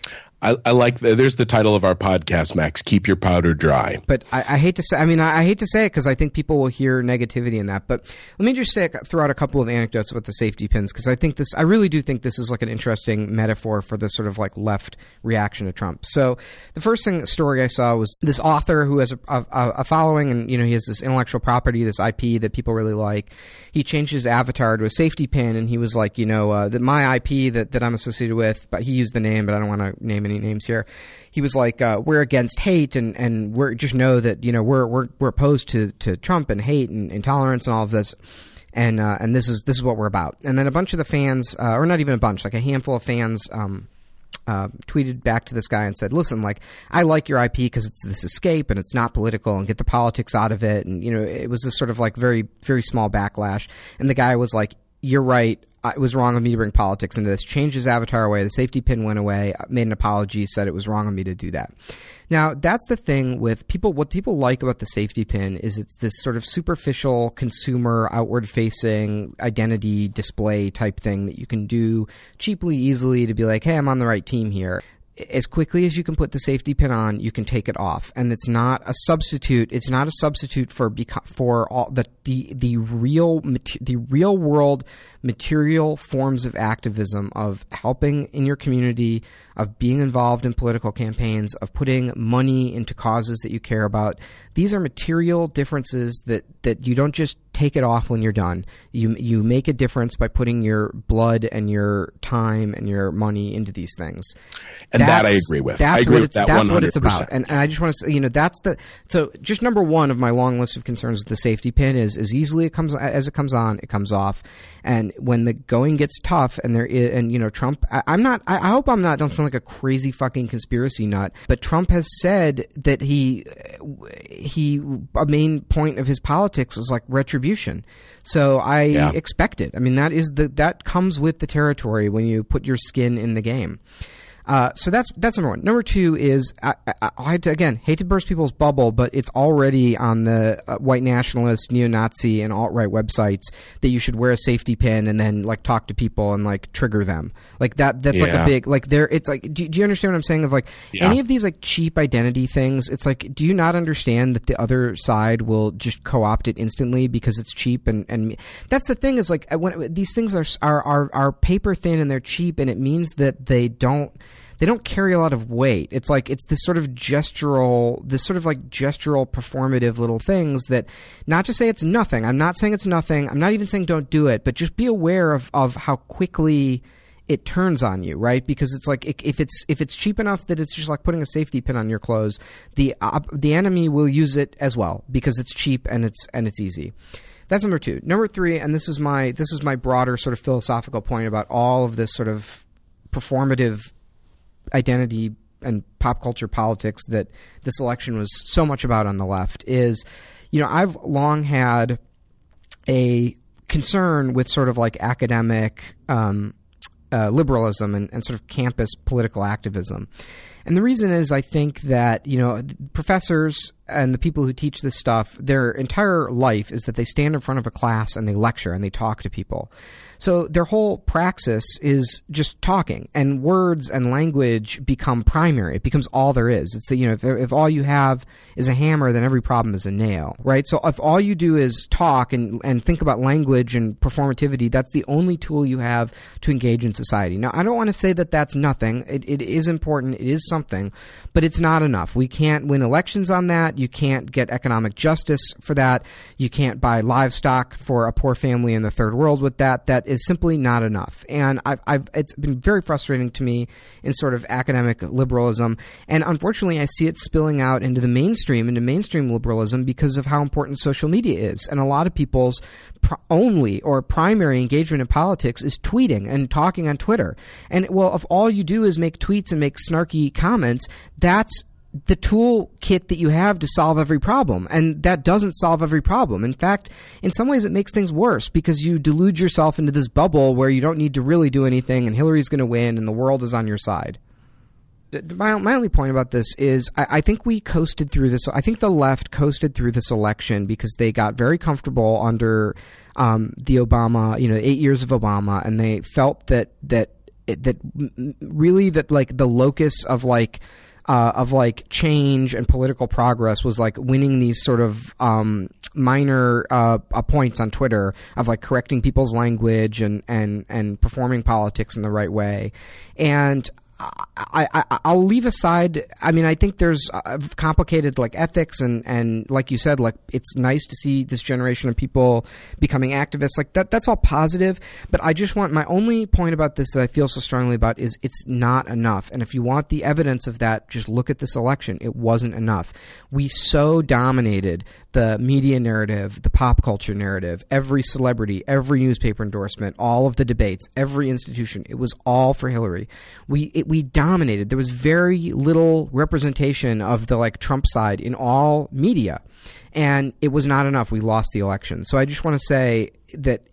I like there's the title of our podcast, Max. Keep your powder dry. But I hate to say. I mean, I hate to say it because I think people will hear negativity in that. But let me just throw out a couple of anecdotes with the safety pins, because I really do think this is like an interesting metaphor for this sort of like left reaction to Trump. So the first story I saw was this author who has a following, and he has this intellectual property, this IP that people really like. He changed his avatar to a safety pin, and he was like, that my IP that I'm associated with, but he used the name, but I don't want to name any names here. He was like, we're against hate, and we're just know that we're opposed to Trump and hate and intolerance and all of this, and this is what we're about. And then a bunch of the fans, or not even a bunch, like a handful of fans, tweeted back to this guy and said, listen, like, I like your IP because it's this escape and it's not political, and get the politics out of it. And it was this sort of like very, very small backlash. And the guy was like, you're right. It was wrong of me to bring politics into this. Changed his avatar away. The safety pin went away. Made an apology. Said it was wrong of me to do that. Now, that's the thing with people. What people like about the safety pin is it's this sort of superficial consumer, outward-facing identity display type thing that you can do cheaply, easily to be like, hey, I'm on the right team here. As quickly as you can put the safety pin on, you can take it off, and it's not a substitute. It's not a substitute for all the real world material forms of activism, of helping in your community, of being involved in political campaigns, of putting money into causes that you care about. These are material differences that you don't just take it off when you're done. You make a difference by putting your blood and your time and your money into these things. And that I agree with. I agree with that 100%. That's what it's about. And I just want to say, so just number one of my long list of concerns with the safety pin is as easily it comes on, it comes off. And when the going gets tough, and Trump, I hope I'm not, don't sound like a crazy fucking conspiracy nut, but Trump has said that a main point of his politics is like retribution. So I expect it. I mean, that comes with the territory when you put your skin in the game. So that's number one. Number two is I hate to burst people's bubble, but it's already on the white nationalist, neo-Nazi, and alt-right websites that you should wear a safety pin and then like talk to people and like trigger them. Like that's like a big like there. It's like do you understand what I'm saying? Of like any of these like cheap identity things, it's like, do you not understand that the other side will just co-opt it instantly because it's cheap? And that's the thing is like when these things are paper thin and they're cheap, and it means that they don't carry a lot of weight. It's like it's this sort of gestural performative little things that, not to say it's nothing. I'm not saying it's nothing. I'm not even saying don't do it, but just be aware of how quickly it turns on you, right? Because it's like if it's cheap enough that it's just like putting a safety pin on your clothes, the enemy will use it as well because it's cheap and it's easy. That's number two. Number three, and this is my broader sort of philosophical point about all of this sort of performative identity and pop culture politics that this election was so much about on the left is, I've long had a concern with sort of like academic liberalism and sort of campus political activism. And the reason is I think that, professors and the people who teach this stuff, their entire life is that they stand in front of a class and they lecture and they talk to people. So their whole praxis is just talking, and words and language become primary. It becomes all there is. It's if all you have is a hammer, then every problem is a nail, right? So if all you do is talk and think about language and performativity, that's the only tool you have to engage in society. Now, I don't want to say that that's nothing. It is important. It is something, but it's not enough. We can't win elections on that. You can't get economic justice for that. You can't buy livestock for a poor family in the third world with that. That is simply not enough. And it's been very frustrating to me in sort of academic liberalism. And unfortunately, I see it spilling out into mainstream liberalism because of how important social media is. And a lot of people's only or primary engagement in politics is tweeting and talking on Twitter. And well, if all you do is make tweets and make snarky comments, that's the toolkit that you have to solve every problem. And that doesn't solve every problem. In fact, in some ways it makes things worse because you delude yourself into this bubble where you don't need to really do anything and Hillary's going to win and the world is on your side. My only point about this is I think we coasted through this. I think the left coasted through this election because they got very comfortable under the Obama, 8 years of Obama, and they felt that really like the locus of change and political progress was like winning these sort of minor points on Twitter of like correcting people's language and performing politics in the right way. And I'll leave aside. I mean, I think there's complicated like ethics and like you said, like it's nice to see this generation of people becoming activists. Like that's all positive. But I just want my only point about this that I feel so strongly about is it's not enough. And if you want the evidence of that, just look at this election. It wasn't enough. We so dominated the media narrative, the pop culture narrative, every celebrity, every newspaper endorsement, all of the debates, every institution. It was all for Hillary. We dominated. There was very little representation of the like Trump side in all media, and it was not enough. We lost the election. So I just want to say that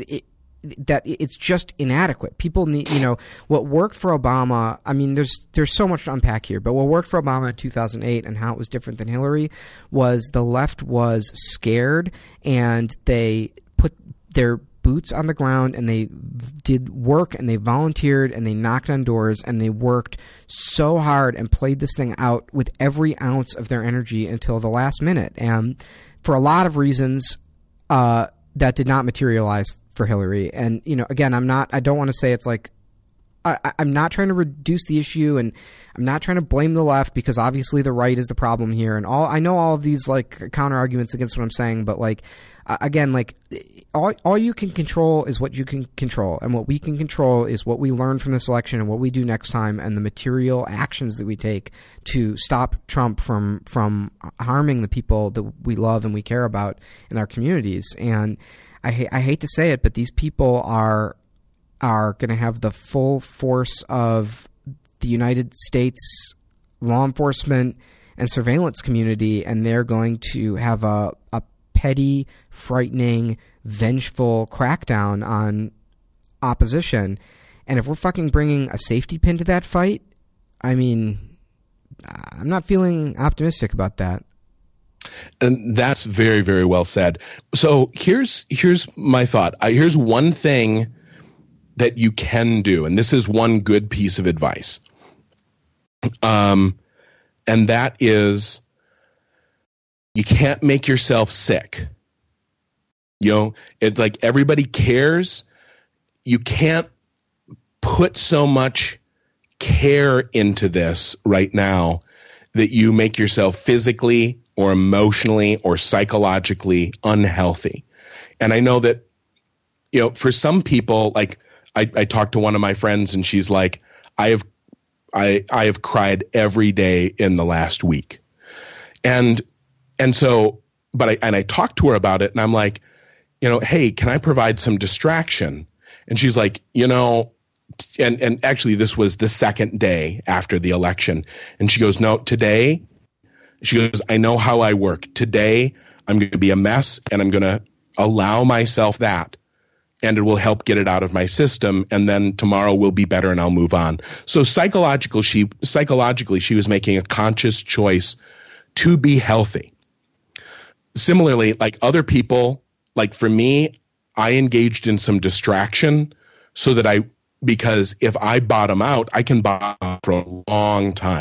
that it's just inadequate. People need, what worked for Obama. I mean, there's so much to unpack here, but what worked for Obama in 2008 and how it was different than Hillary was the left was scared and they put their boots on the ground and they did work and they volunteered and they knocked on doors and they worked so hard and played this thing out with every ounce of their energy until the last minute. And for a lot of reasons, that did not materialize for Hillary. And, again, I don't want to say it's like, I'm not trying to reduce the issue and I'm not trying to blame the left because obviously the right is the problem here. And I know all of these like counter arguments against what I'm saying, but like, again, like all you can control is what you can control. And what we can control is what we learn from this election and what we do next time and the material actions that we take to stop Trump from harming the people that we love and we care about in our communities. And I hate to say it, but these people are going to have the full force of the United States law enforcement and surveillance community, and they're going to have a petty, frightening, vengeful crackdown on opposition. And if we're fucking bringing a safety pin to that fight, I mean, I'm not feeling optimistic about that. And that's very, very well said. So here's my thought. Here's one thing that you can do, and this is one good piece of advice. And that is you can't make yourself sick. It's like everybody cares. You can't put so much care into this right now that you make yourself physically or emotionally or psychologically unhealthy. And I know that, for some people, like I talked to one of my friends and she's like, I have cried every day in the last week. And so, I talked to her about it and I'm like, hey, can I provide some distraction? And she's like, and actually this was the second day after the election. And she goes, no, today, she goes, I know how I work. Today, I'm going to be a mess and I'm going to allow myself that. And it will help get it out of my system. And then tomorrow will be better and I'll move on. So psychologically, she was making a conscious choice to be healthy. Similarly, like other people, like for me, I engaged in some distraction so that because if I bottom out, I can bottom out for a long time.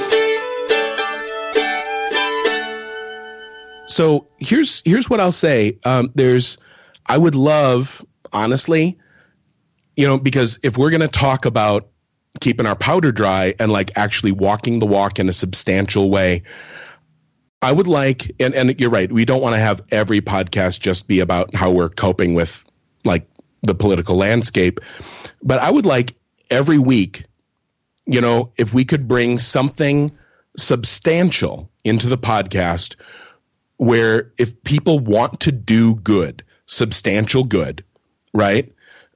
So here's what I'll say. I would love, honestly, because if we're going to talk about keeping our powder dry and like actually walking the walk in a substantial way, I would like, and you're right, we don't want to have every podcast just be about how we're coping with like the political landscape, but I would like every week, if we could bring something substantial into the podcast where if people want to do good, substantial good, right?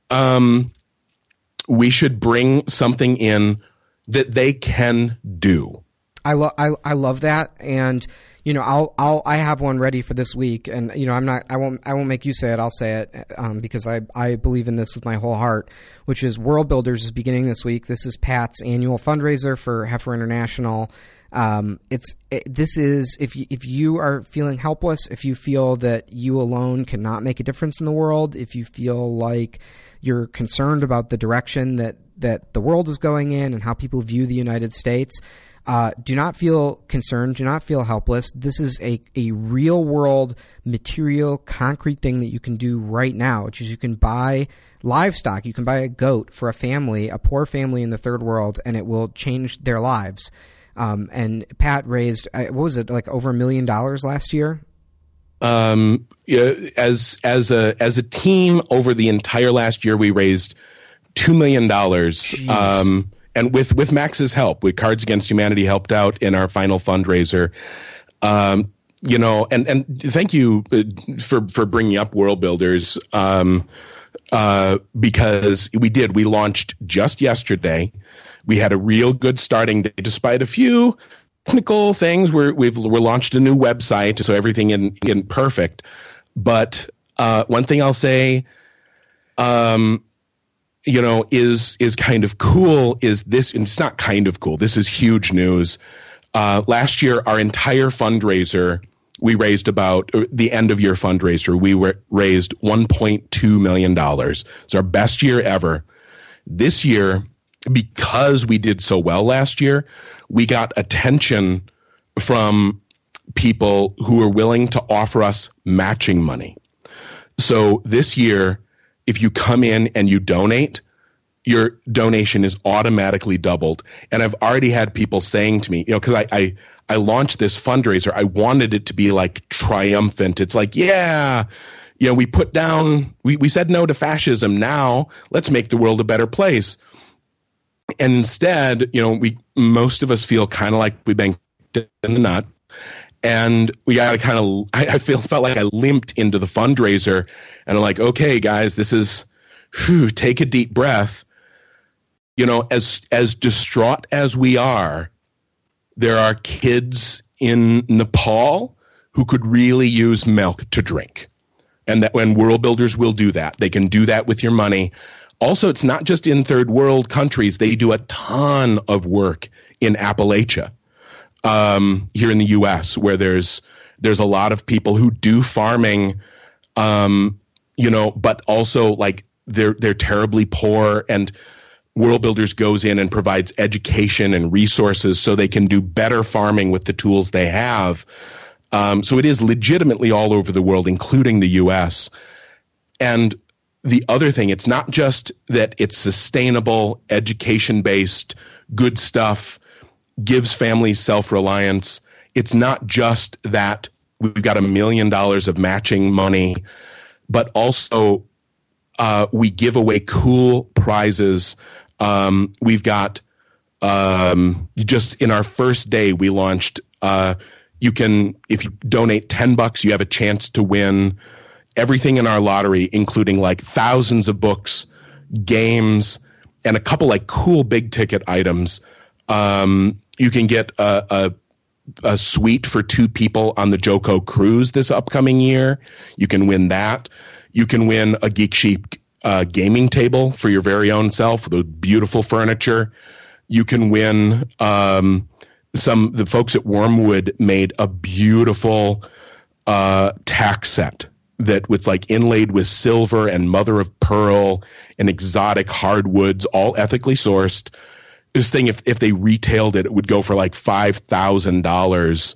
We should bring something in that they can do. I love that, and I have one ready for this week, and I won't make you say it. I'll say it because I believe in this with my whole heart, which is World Builders is beginning this week. This is Pat's annual fundraiser for Heifer International. This is if you are feeling helpless, if you feel that you alone cannot make a difference in the world, if you feel like you're concerned about the direction that the world is going in and how people view the United States, do not feel concerned. Do not feel helpless. This is a real world material, concrete thing that you can do right now, which is you can buy livestock. You can buy a goat for a family, a poor family in the third world, and it will change their lives. And Pat raised, what was it, like over $1 million last year? As a team over the entire last year, we raised $2 million. Jeez. And with Max's help, with Cards Against Humanity helped out in our final fundraiser. And thank you for bringing up World Builders. Because we launched just yesterday. We had a real good starting day, despite a few technical things. We're launched a new website, so everything in perfect. But one thing I'll say, is kind of cool is this, and it's not kind of cool. This is huge news. Last year, our entire fundraiser, we raised about the end of year fundraiser. We raised $1.2 million. It's our best year ever. This year, because we did so well last year, we got attention from people who are willing to offer us matching money. So this year, if you come in and you donate, your donation is automatically doubled. And I've already had people saying to me, because I launched this fundraiser, I wanted it to be like triumphant. It's like, yeah, we put down, we said no to fascism. Now let's make the world a better place. And instead, most of us feel kind of like we banged in the nut. And we got to kind of, I felt like I limped into the fundraiser, and I'm like, okay, guys, this is, take a deep breath. As distraught as we are, there are kids in Nepal who could really use milk to drink. And that when World Builders will do that, they can do that with your money. Also, it's not just in third world countries. They do a ton of work in Appalachia. Here in the U.S., where there's a lot of people who do farming, but also like they're terribly poor, and World Builders goes in and provides education and resources so they can do better farming with the tools they have. So it is legitimately all over the world, including the U.S. And the other thing, it's not just that it's sustainable, education-based, good stuff, gives families self-reliance. It's not just that we've got $1 million of matching money, but also we give away cool prizes. We've got just in our first day, we launched, you can, if you donate $10, you have a chance to win everything in our lottery, including like thousands of books, games, and a couple like cool big ticket items. You can get a suite for 2 people on the Joko cruise this upcoming year. You can win that. You can win a Geek Chic gaming table for your very own self with beautiful furniture. You can win the folks at Wormwood made a beautiful tack set that was like inlaid with silver and mother of pearl and exotic hardwoods, all ethically sourced. This thing, if they retailed it, it would go for like $5,000.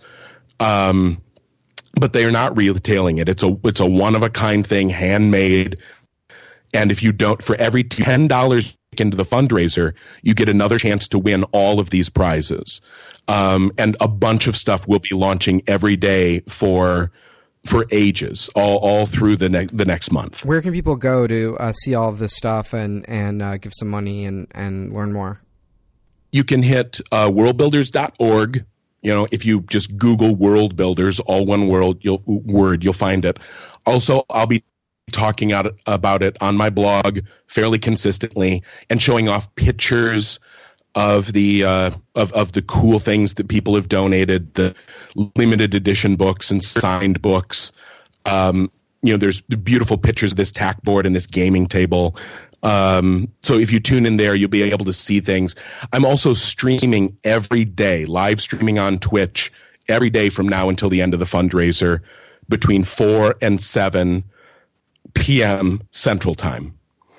But they are not retailing it. It's a one of a kind thing, handmade. And if you don't, for every $10 into the fundraiser, you get another chance to win all of these prizes. And a bunch of stuff will be launching every day for ages, all through the next month. Where can people go to see all of this stuff and give some money and learn more? You can hit worldbuilders.org. If you just Google World Builders, all one word, you'll find it. Also, I'll be talking about it on my blog fairly consistently and showing off pictures of the cool things that people have donated, the limited edition books and signed books. There's beautiful pictures of this tack board and this gaming table. So if you tune in there, you'll be able to see things. I'm also streaming every day, live streaming on Twitch every day from now until the end of the fundraiser between 4 and 7 p.m. Central Time.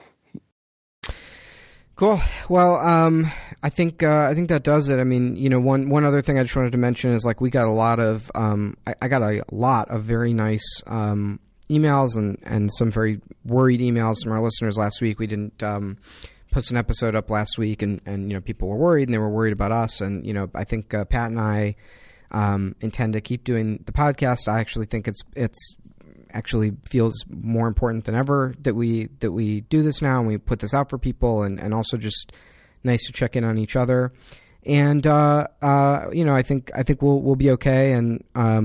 Cool. Well, I think that does it. I mean, one other thing I just wanted to mention is we got a lot of I got a lot of very nice emails and some very worried emails from our listeners last week. We didn't post an episode up last week, and people were worried and they were worried about us. And I think Pat and I intend to keep doing the podcast. I actually think it's actually feels more important than ever that we do this now and we put this out for people, and also just nice to check in on each other. And I think we'll be okay. And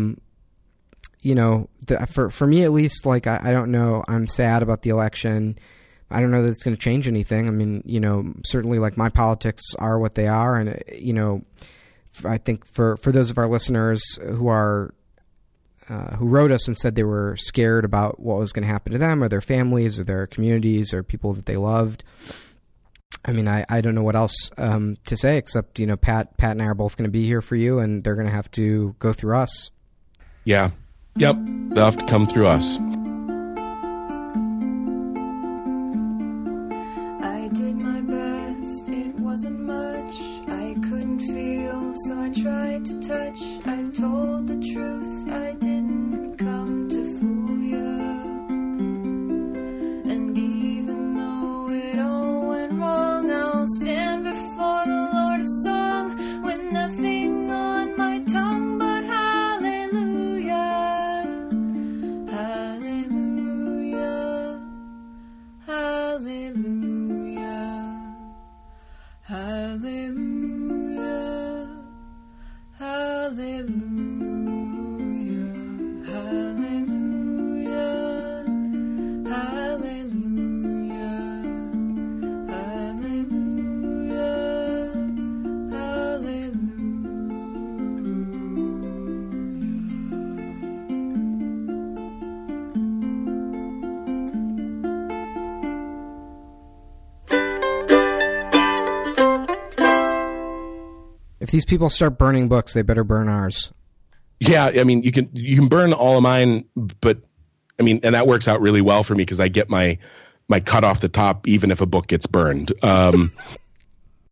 for me at least, I don't know. I'm sad about the election. I don't know that it's going to change anything. I mean, certainly my politics are what they are, and I think for those of our listeners who wrote us and said they were scared about what was going to happen to them or their families or their communities or people that they loved. I mean, I don't know what else to say except, Pat and I are both going to be here for you, and they're going to have to go through us. Yeah. Yep. They'll have to come through us. I did my best. It wasn't much. I couldn't feel, so I tried to touch. I've told the truth. I didn't come to fool you. And even though it all went wrong, I'll stand before the Lord of Song with nothing on my tongue but hallelujah, hallelujah, hallelujah, hallelujah, hallelujah. If these people start burning books, they better burn ours. Yeah, I mean, you can burn all of mine, but I mean, and that works out really well for me because I get my cut off the top even if a book gets burned.